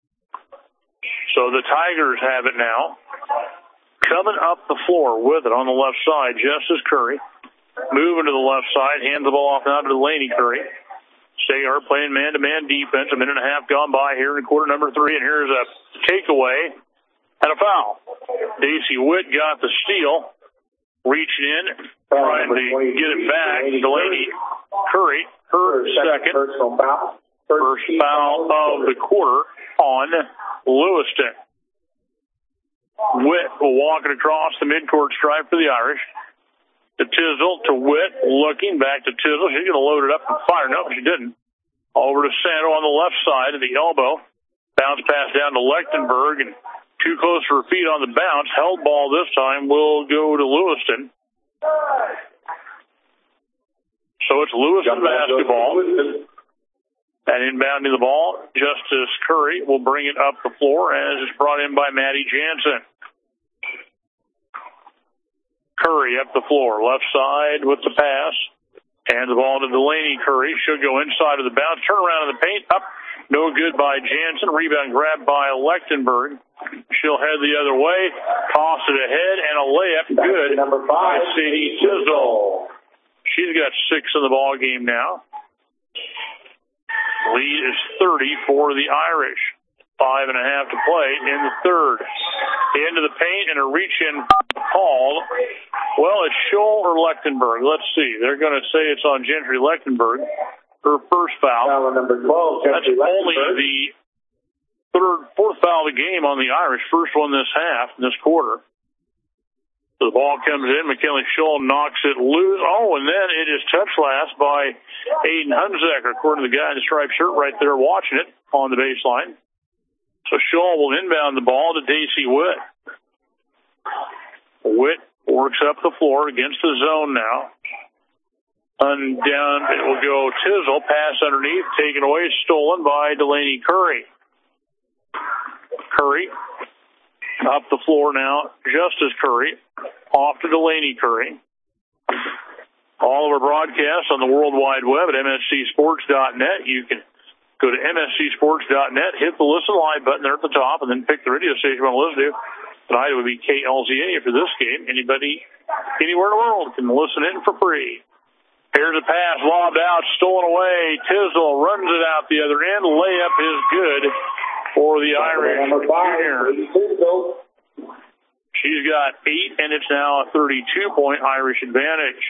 So the Tigers have it now. Coming up the floor with it on the left side, Justice Curry. Moving to the left side. Hands the ball off now to Delaney Curry. Sagar playing man-to-man defense. A minute and a half gone by here in quarter number 3, and here's a takeaway and a foul. Daisy Witt got the steal, reaching in, trying to get it back. Delaney Curry, her second. First foul of the quarter on Lewiston. Witt walking across the midcourt stripe for the Irish. To Tizzle, to Witt, looking back to Tizzle. She's going to load it up and fire. No, she didn't. Over to Santo on the left side of the elbow. Bounce pass down to Lechtenberg, and too close for her feet on the bounce. Held ball this time will go to Lewiston. So it's Lewiston basketball. And inbounding the ball, Justice Curry will bring it up the floor as it's brought in by Maddie Jansen. Curry up the floor, left side with the pass. And the ball to Delaney Curry. She'll go inside of the bounce. Turn around in the paint. Up. No good by Jansen. Rebound grabbed by Lechtenberg. She'll head the other way. Toss it ahead. And a layup. Good. Number 5, Sadie Tizzle. She's got 6 in the ball game now. Lead is 30 for the Irish. 5.5 to play in the third. Into the paint and a reach-in call. Well, it's Scholl or Lechtenberg. Let's see. They're going to say it's on Gentry Lechtenberg. Her first foul. Foul number 12. That's only the fourth foul of the game on the Irish. First one this half, in this quarter. The ball comes in. McKinley Scholl knocks it loose. Oh, and then it is touched last by Aiden Hunsaker, according to the guy in the striped shirt right there watching it on the baseline. So Scholl will inbound the ball to Daisy Witt. Witt works up the floor against the zone now. And down it will go Tizzle. Pass underneath, taken away, stolen by Delaney Curry. Curry up the floor now. Justice Curry off to Delaney Curry. All of our broadcasts on the World Wide Web at mscsports.net. You can go to mscsports.net, hit the Listen Live button there at the top, and then pick the radio station you want to listen to. Tonight it would be KLZA for this game. Anybody, anywhere in the world can listen in for free. Here's a pass, lobbed out, stolen away. Tizzle runs it out the other end. Layup is good for the Irish. She's got 8, and it's now a 32-point Irish advantage.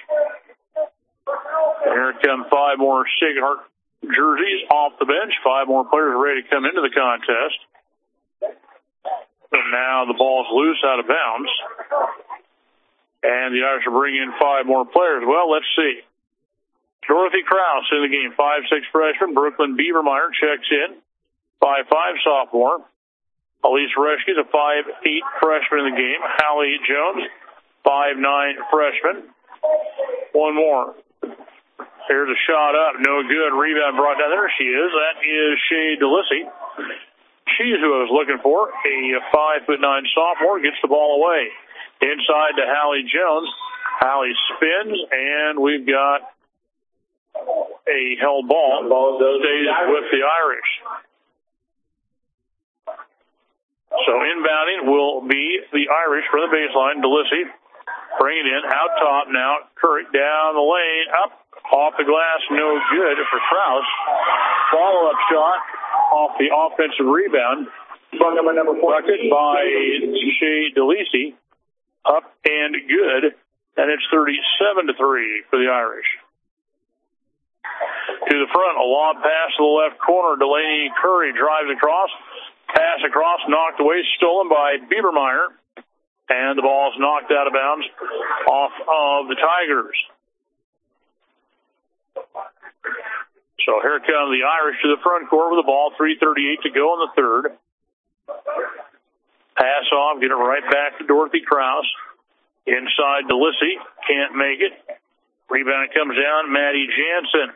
Here come 5 more Sighart jerseys off the bench. 5 more players ready to come into the contest. And now the ball's loose out of bounds. And the Irish will bring in 5 more players. Well, let's see. Dorothy Krause in the game. 5'6" freshman. Brooklyn Beavermeyer checks in. 5'5" sophomore. Elise Reschke, a 5'8" freshman in the game. Hallie Jones, 5'9" freshman. One more. Here's a shot up. No good. Rebound brought down. There she is. That is Shea DeLissy. She's who I was looking for. A 5'9" sophomore gets the ball away. Inside to Hallie Jones. Hallie spins, and we've got a held ball. Stays with the Irish. So inbounding will be the Irish from the baseline. DeLissy bring it in. Out top now. Curry down the lane. Up. Off the glass. No good for Krause. Follow-up shot off the offensive rebound. Bucket by Shea DeLissy. Up and good. And it's 37-3 for the Irish. To the front, a lob pass to the left corner. Delaney Curry drives across. Pass across, knocked away, stolen by Biebermeyer. And the ball is knocked out of bounds off of the Tigers. So here come the Irish to the front court with the ball. 3:38 to go in the third. Pass off, get it right back to Dorothy Krause. Inside to Lissy. Can't make it. Rebound comes down. Maddie Jansen.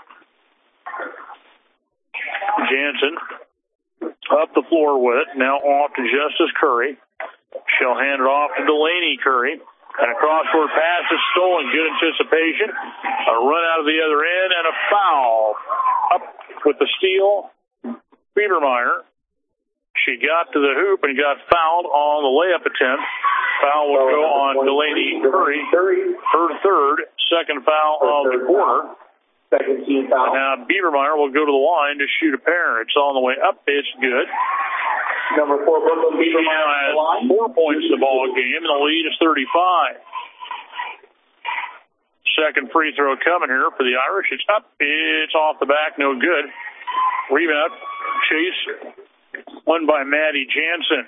Jansen up the floor with it. Now off to Justice Curry. She'll hand it off to Delaney Curry. And a cross-court pass is stolen. Good anticipation. A run out of the other end and a foul. Up with the steal, Biedermeyer. She got to the hoop and got fouled on the layup attempt. Foul will go on Delaney Curry. Her third, second foul of the quarter. Second team foul. Now Biedermeyer will go to the line to shoot a pair. It's on the way up. It's good. Number 4, Brooklyn Biedermeyer has 4 points in the ball game, and the lead is 35. Second free throw coming here for the Irish. It's up. It's off the back. No good. Rebound. Chase. Won by Maddie Jansen.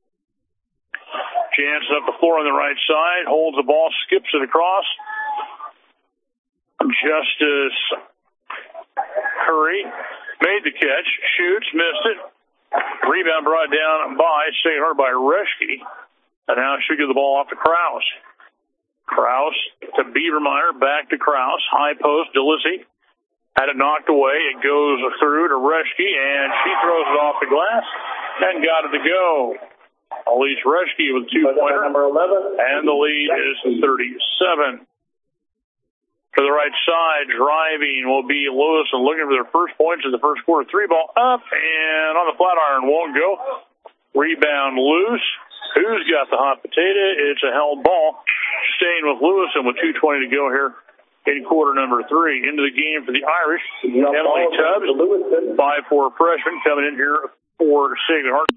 Jansen up the floor on the right side. Holds the ball. Skips it across. Justice Curry made the catch. Shoots. Missed it. Rebound brought down by St. Hart by Reschke. And now she'll give the ball off to Krause. Krause to Biedermeyer. Back to Krause. High post. DeLissy had it knocked away. It goes through to Reschke, and she throws it off the glass and got it to go. Elise Reschke with 2-pointer. Number 11. And the lead is 37. To the right side, driving will be Lewis and looking for their first points in the first quarter. 3 ball up and on the flat iron, won't go. Rebound loose. Who's got the hot potato? It's a held ball. Staying with Lewis and with 2:20 to go here in quarter number 3. Into the game for the Irish. Emily Tubbs, 5'4" freshman, coming in here for Sacred Heart.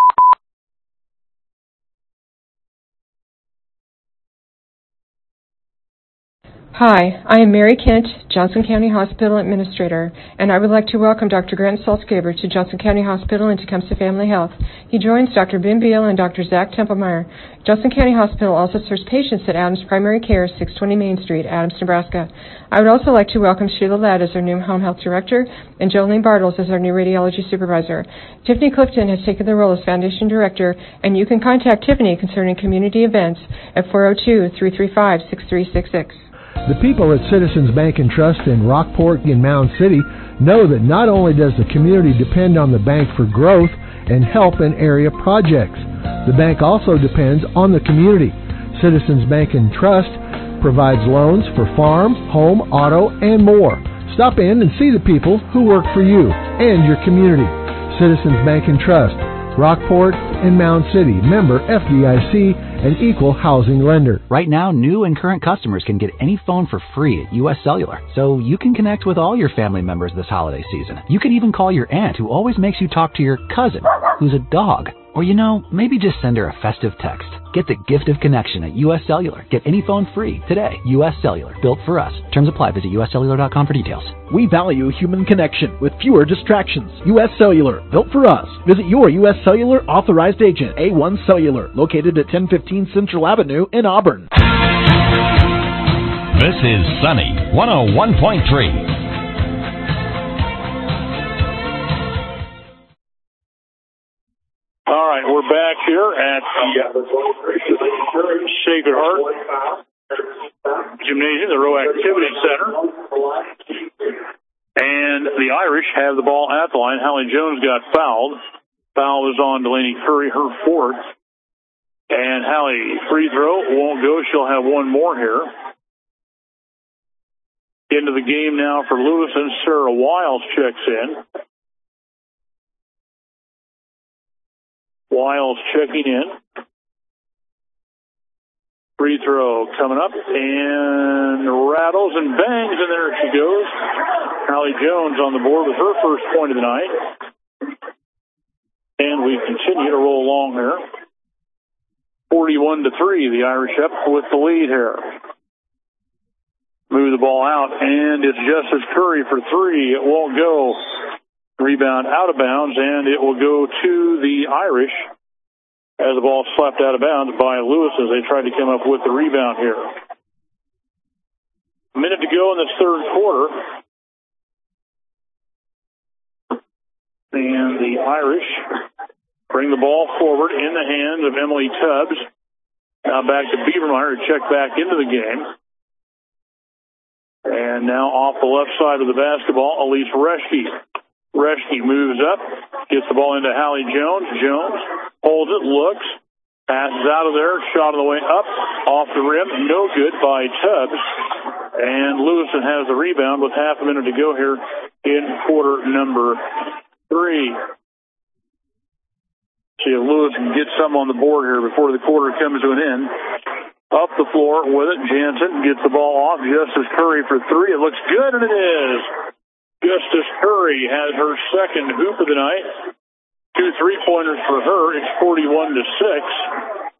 Hi, I am Mary Kent, Johnson County Hospital Administrator, and I would like to welcome Dr. Grant Saltzgaber to Johnson County Hospital and Tecumseh Family Health. He joins Dr. Ben Beal and Dr. Zach Templemeyer. Johnson County Hospital also serves patients at Adams Primary Care, 620 Main Street, Adams, Nebraska. I would also like to welcome Sheila Ladd as our new Home Health Director and Jolene Bartles as our new Radiology Supervisor. Tiffany Clifton has taken the role as Foundation Director, and you can contact Tiffany concerning community events at 402-335-6366. The people at Citizens Bank and Trust in Rockport and Mound City know that not only does the community depend on the bank for growth and help in area projects, the bank also depends on the community. Citizens Bank and Trust provides loans for farm, home, auto, and more. Stop in and see the people who work for you and your community. Citizens Bank and Trust, Rockport and Mound City, member FDIC, an equal housing lender. Right now, new and current customers can get any phone for free at U.S. Cellular, so you can connect with all your family members this holiday season. You can even call your aunt, who always makes you talk to your cousin, who's a dog. Or, maybe just send her a festive text. Get the gift of connection at U.S. Cellular. Get any phone free today. U.S. Cellular, built for us. Terms apply. Visit uscellular.com for details. We value human connection with fewer distractions. U.S. Cellular, built for us. Visit your U.S. Cellular authorized agent, A1 Cellular, located at 1015 Central Avenue in Auburn. This is Sunny 101.3. All right, we're back here at the Sacred Heart Gymnasium, the Row Activity Center. And the Irish have the ball at the line. Hallie Jones got fouled. Foul was on Delaney Curry, her fourth. And Hallie, free throw, won't go. She'll have one more here. Into the game now for Lewison. Sarah Wiles checks in. Wiles checking in. Free throw coming up and rattles and bangs, and there she goes. Hallie Jones on the board with her first point of the night. And we continue to roll along here. 41-3, the Irish up with the lead here. move the ball out, and it's Justice Curry for three. It won't go. Rebound out of bounds, and it will go to the Irish as the ball slapped out of bounds by Lewis as they tried to come up with the rebound here. A minute to go in this third quarter. And the Irish bring the ball forward in the hands of Emily Tubbs. Now back to Beavermeyer to check back into the game. And now off the left side of the basketball, Elise Reschke. Reschke moves up, gets the ball into Hallie Jones. Jones holds it, looks, passes out of there, shot on the way up, off the rim, no good by Tubbs. And Lewison has the rebound with half a minute to go here in quarter number 3. See if Lewis can get some on the board here before the quarter comes to an end. Up the floor with it, Jansen gets the ball off. Justice Curry for three. It looks good, and it is. Justice Curry has her second hoop of the night. 2 3-pointers for her. It's 41-6.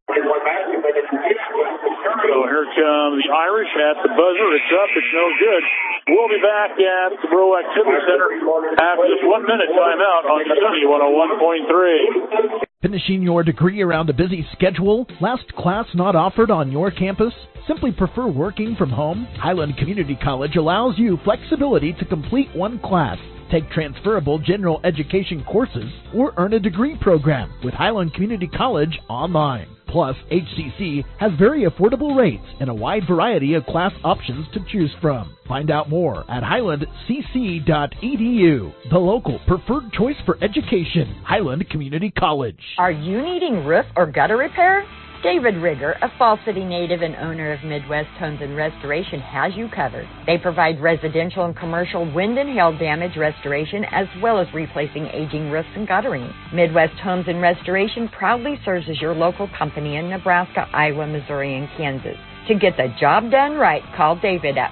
So here come the Irish at the buzzer. It's up. It's no good. We'll be back at the Bro Activity Center after this 1 minute timeout on Sunny 101.3. Finishing your degree around a busy schedule? Last class not offered on your campus? Simply prefer working from home? Highland Community College allows you flexibility to complete one class, take transferable general education courses, or earn a degree program with Highland Community College online. Plus, HCC has very affordable rates and a wide variety of class options to choose from. Find out more at highlandcc.edu, the local preferred choice for education, Highland Community College. Are you needing roof or gutter repair? David Rigger, a Falls City native and owner of Midwest Homes and Restoration, has you covered. They provide residential and commercial wind and hail damage restoration as well as replacing aging roofs and guttering. Midwest Homes and Restoration proudly serves as your local company in Nebraska, Iowa, Missouri, and Kansas. To get the job done right, call David at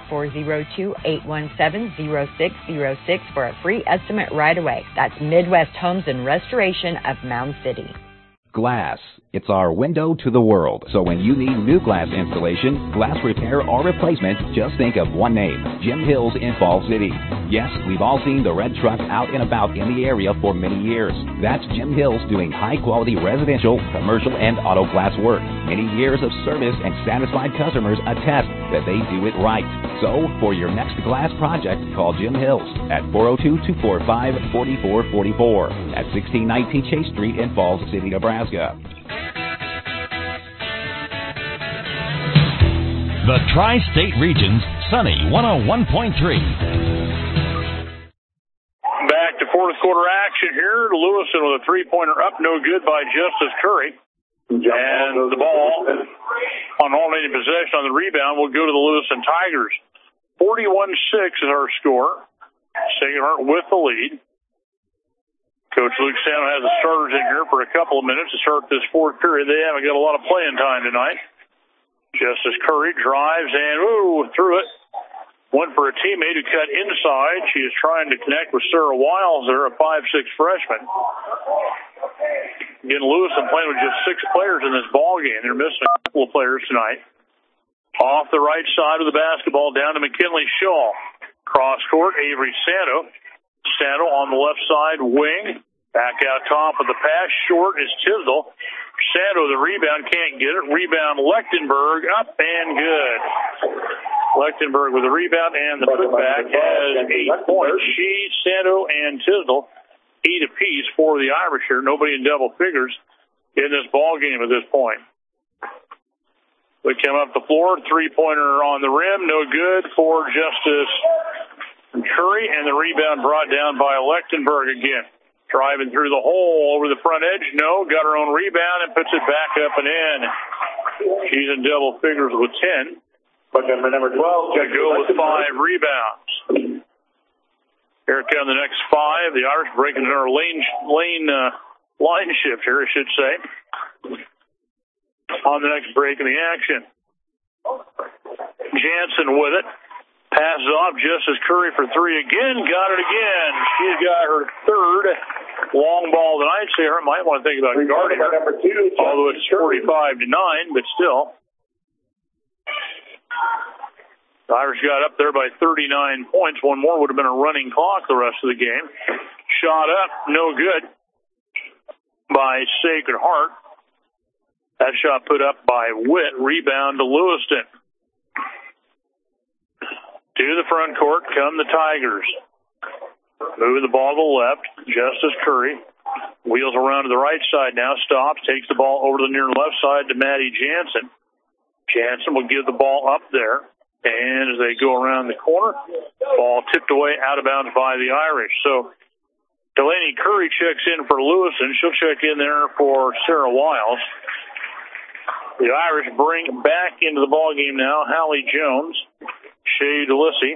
402-817-0606 for a free estimate right away. That's Midwest Homes and Restoration of Mound City. Glass. It's our window to the world. So when you need new glass installation, glass repair, or replacement, just think of one name, Jim Hills in Falls City. Yes, we've all seen the red truck out and about in the area for many years. That's Jim Hills doing high-quality residential, commercial, and auto glass work. Many years of service and satisfied customers attest that they do it right. So for your next glass project, call Jim Hills at 402-245-4444 at 1619 Chase Street in Falls City, Nebraska. The Tri-State Region's Sunny 101.3. Back to fourth quarter action here. Lewison with a three-pointer up, no good by Justice Curry. And the ball on alternating possession on the rebound will go to the Lewison Tigers. 41-6 is our score. Sacred Heart with the lead. Coach Luke Sano has the starters in here for a couple of minutes to start this fourth period. They haven't got a lot of playing time tonight. Justice Curry drives and threw it. Went for a teammate who cut inside. She is trying to connect with Sarah Wiles there, a 5'6" freshman. Again, Lewison playing with just 6 players in this ball game. They're missing a couple of players tonight. Off the right side of the basketball down to McKinley Shaw. Cross court, Avery Santo. Santo on the left side wing. Back out top of the pass. Short is Tisdall. Santo, the rebound, can't get it. Rebound, Lechtenberg, up and good. Lechtenberg with the rebound, and the putback has 8 points. She, Santo, and Tisdall, 8 apiece for the Irish here. Nobody in double figures in this ball game at this point. They come up the floor, three-pointer on the rim, no good for Justice Curry, and the rebound brought down by Lechtenberg again. Driving through the hole over the front edge. No, got her own rebound and puts it back up and in. She's in double figures with 10. But number 12 to go with 5 rebounds. Here come the next 5. The Irish breaking their line shift here, I should say. On the next break in the action. Jansen with it. Passes off. Justice Curry for 3 again. Got it again. She's got her third long ball tonight. Sarah might want to think about guarding her. Although it's 45-9, but still. The Irish got up there by 39 points. One more would have been a running clock the rest of the game. Shot up, no good by Sacred Heart. That shot put up by Witt. Rebound to Lewiston. To the front court come the Tigers. Moving the ball to the left. Justice Curry wheels around to the right side now. Stops. Takes the ball over to the near left side to Maddie Jansen. Jansen will give the ball up there. And as they go around the corner, ball tipped away out of bounds by the Irish. So Delaney Curry checks in for Lewiston. She'll check in there for Sarah Wiles. The Irish bring back into the ball game now Hallie Jones, Shea DeLissy,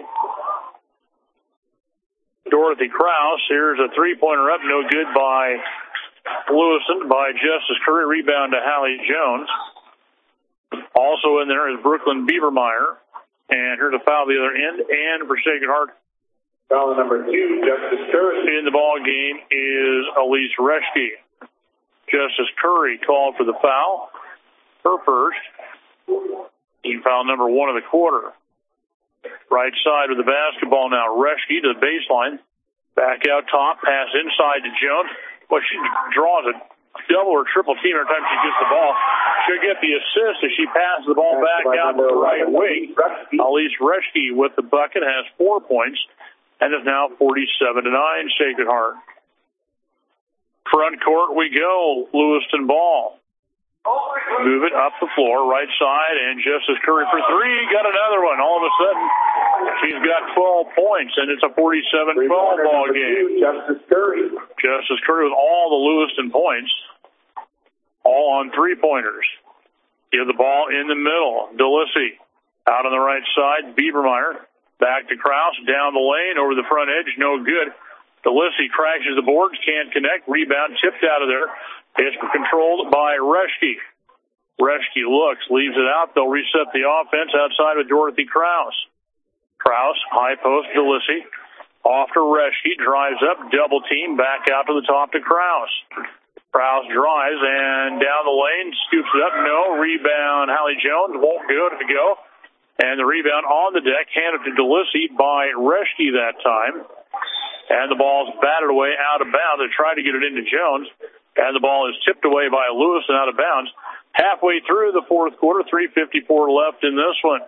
Dorothy Krause. Here's a three-pointer up, no good by Lewiston, by Justice Curry. Rebound to Hallie Jones. Also in there is Brooklyn Beavermeyer. And here's a foul the other end. And for Sacred Heart, foul number 2, Justice Curry. In the ball game is Elise Reschke. Justice Curry called for the foul. Her first. Team foul number 1 of the quarter. Right side of the basketball now. Reschke to the baseline. Back out top. Pass inside to Jones. Well, she draws a double or triple team every time she gets the ball. She'll get the assist as she passes the ball back out to the right wing. Elise Reschke with the bucket has 4 points and is now 47-9 Sacred Heart. Front court we go. Lewiston ball. Move it up the floor, right side, and Justice Curry for 3. Got another one. All of a sudden, she's got 12 points, and it's a 47-12 ball game. Justice Curry. Justice Curry with all the Lewiston points, all on three-pointers. Give the ball in the middle. DeLissy out on the right side. Beavermeyer back to Krause, down the lane, over the front edge, no good. DeLissy crashes the boards, can't connect. Rebound tipped out of there. It's controlled by Reschke. Reschke looks, leaves it out. They'll reset the offense outside with Dorothy Krause. Krause, high post, DeLissy. Off to Reschke, drives up, double team, back out to the top to Krause. Krause drives and down the lane, scoops it up. No, rebound. Hallie Jones won't go to go. And the rebound on the deck, handed to DeLissy by Reschke that time. And the ball's batted away out of bounds. They tried to get it into Jones. And the ball is tipped away by Lewiston out of bounds. Halfway through the fourth quarter, 3:54 left in this one.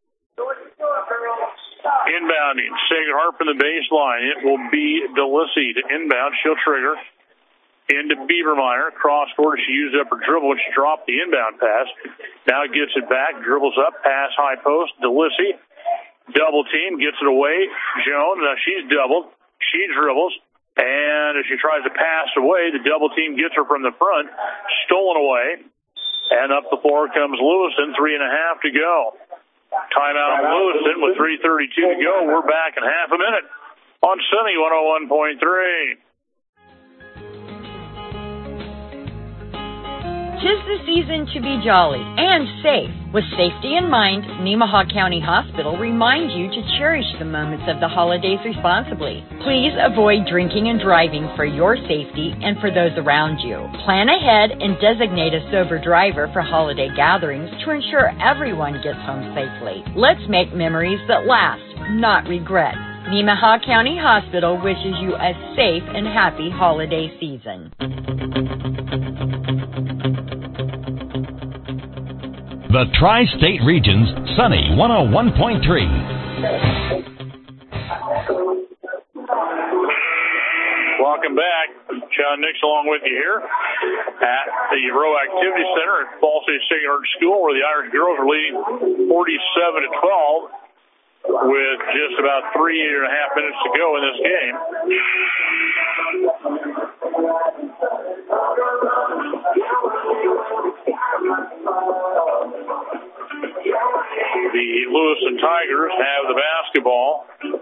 Inbounding, Sacred Heart from the baseline. It will be DeLissy to inbound. She'll trigger into Beavermeyer. Cross court, she used up her dribble when she dropped the inbound pass. Now gets it back, dribbles up, pass high post. DeLissy, double team, gets it away. Jones, now she's doubled. She dribbles. And as she tries to pass away, the double team gets her from the front, stolen away. And up the floor comes Lewiston, 3.5 to go. Timeout on Lewiston with 3:32 to go. We're back in half a minute on Sunny 101.3. 'Tis the season to be jolly and safe. With safety in mind, Nemaha County Hospital reminds you to cherish the moments of the holidays responsibly. Please avoid drinking and driving for your safety and for those around you. Plan ahead and designate a sober driver for holiday gatherings to ensure everyone gets home safely. Let's make memories that last, not regret. Nemaha County Hospital wishes you a safe and happy holiday season. The Tri-State Region's Sunny 101.3. Welcome back. John Nix along with you here at the Rowe Activity Center at Fall City Sacred Heart School, where the Irish girls are leading 47-12 with just about 3.5 minutes to go in this game. The Lewiston Tigers have the basketball.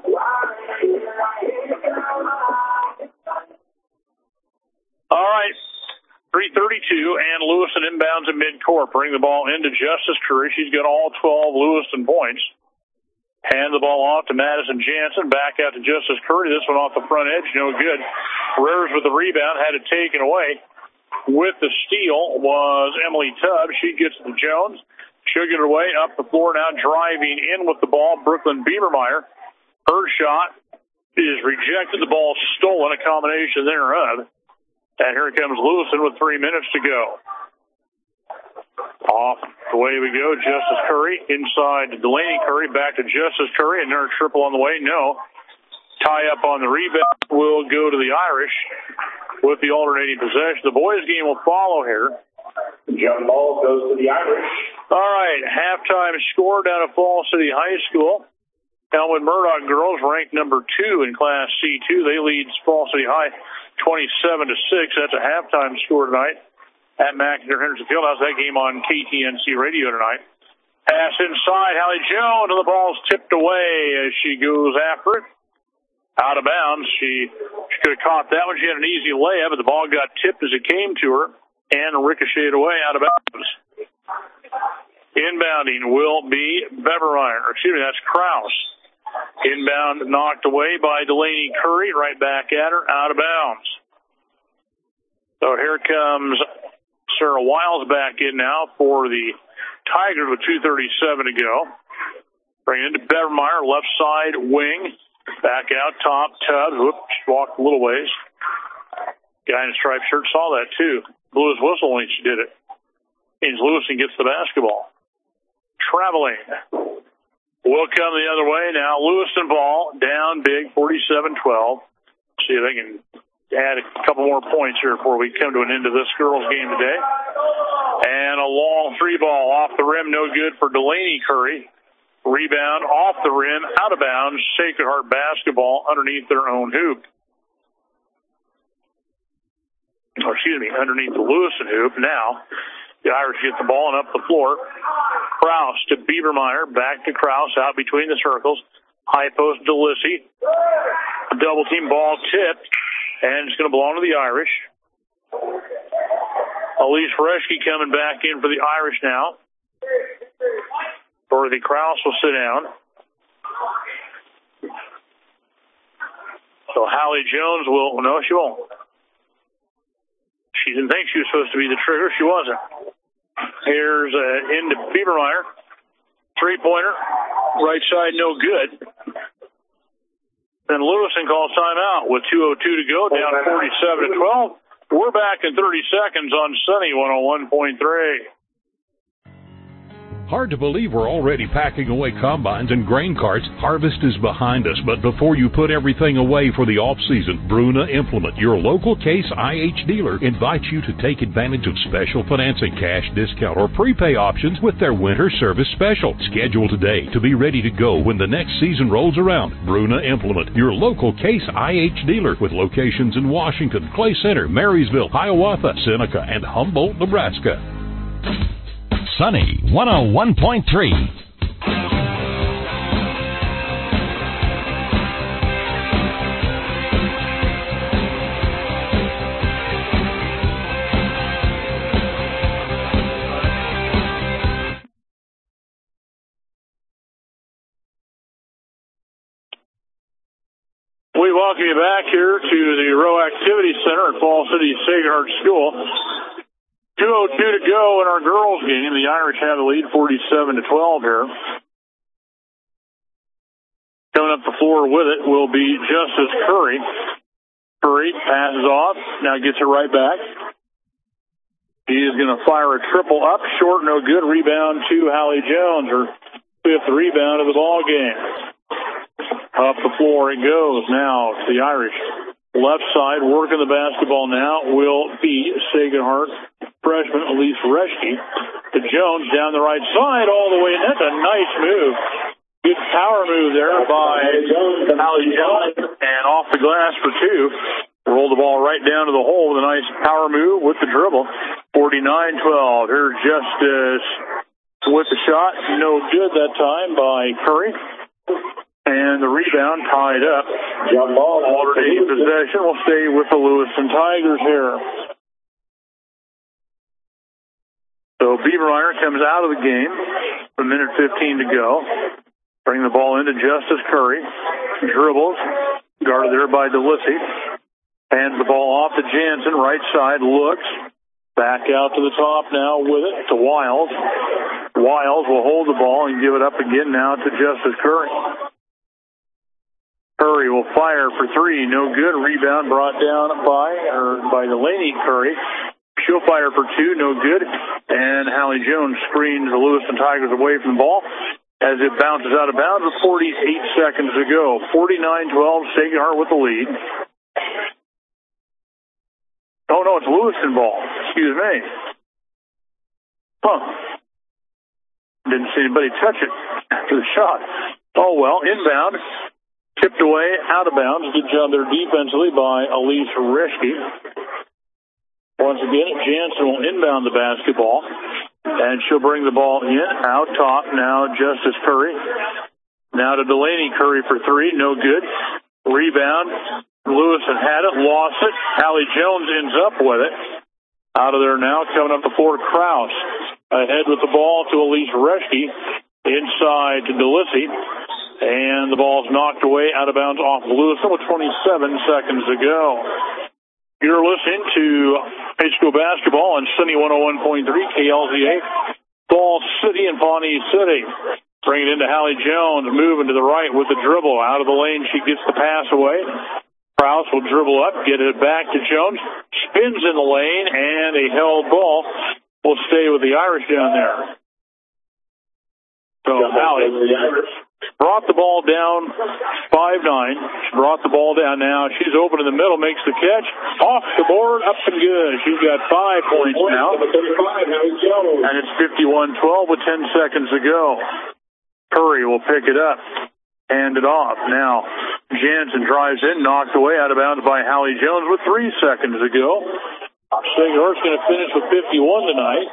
All right, 3:32, and Lewiston inbounds at midcourt. Bring the ball into Justice Curry. She's got all 12 Lewiston points. Hand the ball off to Madison Jansen. Back out to Justice Curry. This one off the front edge, no good. Ferrers with the rebound, had it taken away. With the steal was Emily Tubbs. She gets to Jones. She'll get her way up the floor now, driving in with the ball. Brooklyn Beavermeyer. Her shot is rejected. The ball stolen, a combination thereof. And here comes Lewiston with 3 minutes to go. Off the way we go. Justice Curry inside to Delaney Curry. Back to Justice Curry. Another triple on the way. No. Tie up on the rebound will go to the Irish with the alternating possession. The boys' game will follow here. Jump ball goes to the Irish. All right, halftime score down at Falls City High School. Elmwood Murdoch girls ranked number 2 in Class C2. They lead Falls City High 27-6. That's a halftime score tonight at McIntyre Henderson Fieldhouse. That game on KTNC radio tonight. Pass inside, Hallie Jones, and the ball's tipped away as she goes after it. Out of bounds. She could have caught that one. She had an easy layup, but the ball got tipped as it came to her and ricocheted away out of bounds. Inbounding will be Bevermeyer. That's Krause. Inbound knocked away by Delaney Curry. Right back at her, out of bounds. So here comes Sarah Wiles back in now for the Tigers with 2:37 to go. Bringing into Bevermeyer, left side wing. Back out top, Tubbs. Whoops, walked a little ways. Guy in a striped shirt saw that too. Blew his whistle when she did it. Means Lewiston gets the basketball. Traveling. Will come the other way now. Lewiston ball down big, 47-12. See if they can add a couple more points here before we come to an end of this girls' game today. And a long three ball off the rim, no good for Delaney Curry. Rebound off the rim, out of bounds. Sacred Heart basketball underneath their own hoop. Underneath the Lewiston hoop. Now, the Irish get the ball and up the floor. Krause to Beavermeyer. Back to Krause out between the circles. High post to Lissy. Double team ball tipped. And it's going to belong to the Irish. Elise Reschke coming back in for the Irish now. Dorothy Krause will sit down. So Hallie Jones will... No, she won't. She didn't think she was supposed to be the trigger. She wasn't. Here's into Beavermeyer. Three-pointer. Right side, no good. Then Lewiston calls timeout with 2:02 to go, down 47-12. We're back in 30 seconds on Sunny 101.3. Hard to believe we're already packing away combines and grain carts. Harvest is behind us, but before you put everything away for the off-season, Bruna Implement, your local Case IH dealer, invites you to take advantage of special financing, cash discount, or prepay options with their winter service special. Schedule today to be ready to go when the next season rolls around. Bruna Implement, your local Case IH dealer, with locations in Washington, Clay Center, Marysville, Hiawatha, Seneca, and Humboldt, Nebraska. Sunny 101.3. We welcome you back here to the Row Activity Center at Falls City Sacred Heart School. 2:02 to go in our girls' game. The Irish have the lead 47-12 here. Coming up the floor with it will be Justice Curry. Curry passes off, now gets it right back. He is going to fire a triple up, short, no good. Rebound to Hallie Jones, her fifth rebound of the ball game. Up the floor it goes now to the Irish. Left side, working the basketball now will be Sacred Heart freshman Elise Reschke. To Jones down the right side all the way, and that's a nice move. Good power move there by Hallie Jones, and off the glass for two. Rolled the ball right down to the hole with a nice power move with the dribble. 49-12. Here's Justice with the shot. No good that time by Curry. And the rebound tied up. Jump ball. Alternating possession will stay with the Lewiston Tigers here. So Beavermeyer comes out of the game. A minute 15 to go. Bring the ball into Justice Curry. Dribbles. Guarded there by DeLissy. Hands the ball off to Jansen. Right side looks. Back out to the top now with it to Wiles. Wiles will hold the ball and give it up again now to Justice Curry. Curry will fire for three. No good. Rebound brought down by Delaney Curry. She'll fire for two. No good. And Hallie Jones screens the Lewiston Tigers away from the ball as it bounces out of bounds with 48 seconds to go. 49-12, Sacred Heart with the lead. Oh, no, it's Lewiston ball. Excuse me. Didn't see anybody touch it after the shot. Oh, well, inbound. Tipped away, out of bounds. Good job there defensively by Elise Reschke. Once again, Jansen will inbound the basketball, and she'll bring the ball in. Out top now, Justice Curry. Now to Delaney Curry for three. No good. Rebound. Lewiston had it, lost it. Hallie Jones ends up with it. Out of there now, coming up the floor, Krause. Ahead with the ball to Elise Reschke. Inside to DeLissy. And the ball's knocked away out of bounds off Lewiston with 27 seconds to go. You're listening to high school basketball on Sunny 101.3 KLZA, Falls City and Pawnee City. Bring it into Hallie Jones, moving to the right with the dribble. Out of the lane, she gets the pass away. Krause will dribble up, get it back to Jones, spins in the lane, and a held ball will stay with the Irish down there. So Hallie brought the ball down 5-9. She brought the ball down now. She's open in the middle, makes the catch. Off the board, up and good. She's got 5 points now. And it's 51-12 with 10 seconds to go. Curry will pick it up. Hand it off. Now, Jansen drives in, knocked away out of bounds by Hallie Jones with 3 seconds to go. Sacred Heart's going to finish with 51 tonight.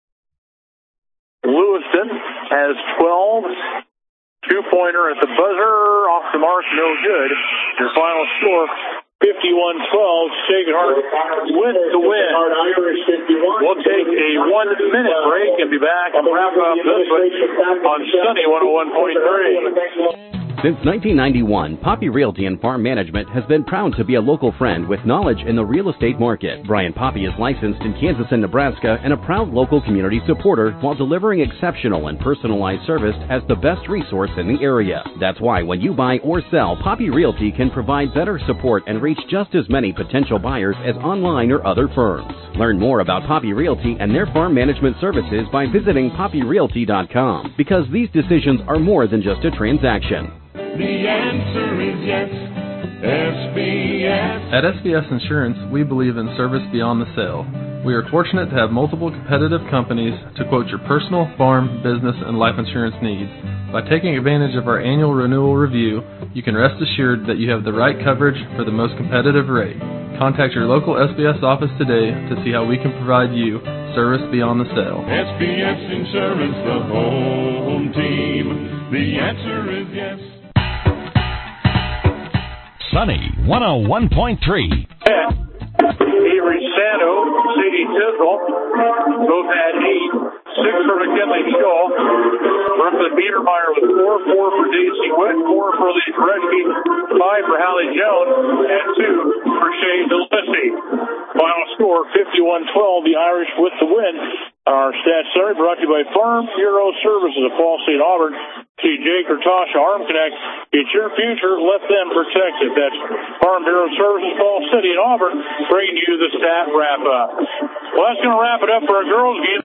Lewiston has 12. Two-pointer at the buzzer, off the mark, no good. Your final score, 51-12. Sacred Heart with the win. We'll take a 1-minute break and be back and wrap up this on Sunny 101.3. Since 1991, Poppy Realty and Farm Management has been proud to be a local friend with knowledge in the real estate market. Brian Poppy is licensed in Kansas and Nebraska and a proud local community supporter while delivering exceptional and personalized service as the best resource in the area. That's why when you buy or sell, Poppy Realty can provide better support and reach just as many potential buyers as online or other firms. Learn more about Poppy Realty and their farm management services by visiting poppyrealty.com, because these decisions are more than just a transaction. The answer is yes, SBS. At SBS Insurance, we believe in service beyond the sale. We are fortunate to have multiple competitive companies to quote your personal, farm, business, and life insurance needs. By taking advantage of our annual renewal review, you can rest assured that you have the right coverage for the most competitive rate. Contact your local SBS office today to see how we can provide you service beyond the sale. SBS Insurance, the home team. The answer is yes. Sunny 101.3. Avery Sano, Sadie Tisdall, both had 8. 6 for McKinley Shaw. Brooklyn Biedermeyer with 4. 4 for Daisy Witt. 4 for Elise Reschke. 5 for Hallie Jones. And 2 for Shay DeLissy. Final score, 51-12. The Irish with the win. Our stats summary brought to you by Farm Bureau Services of Falls State, Auburn. See Jake or Tasha, Arm Connect. It's your future. Let them protect it. That's Farm Bureau Services, Falls City, and Auburn, bringing you the stat wrap-up. Well, that's going to wrap it up for our girls game.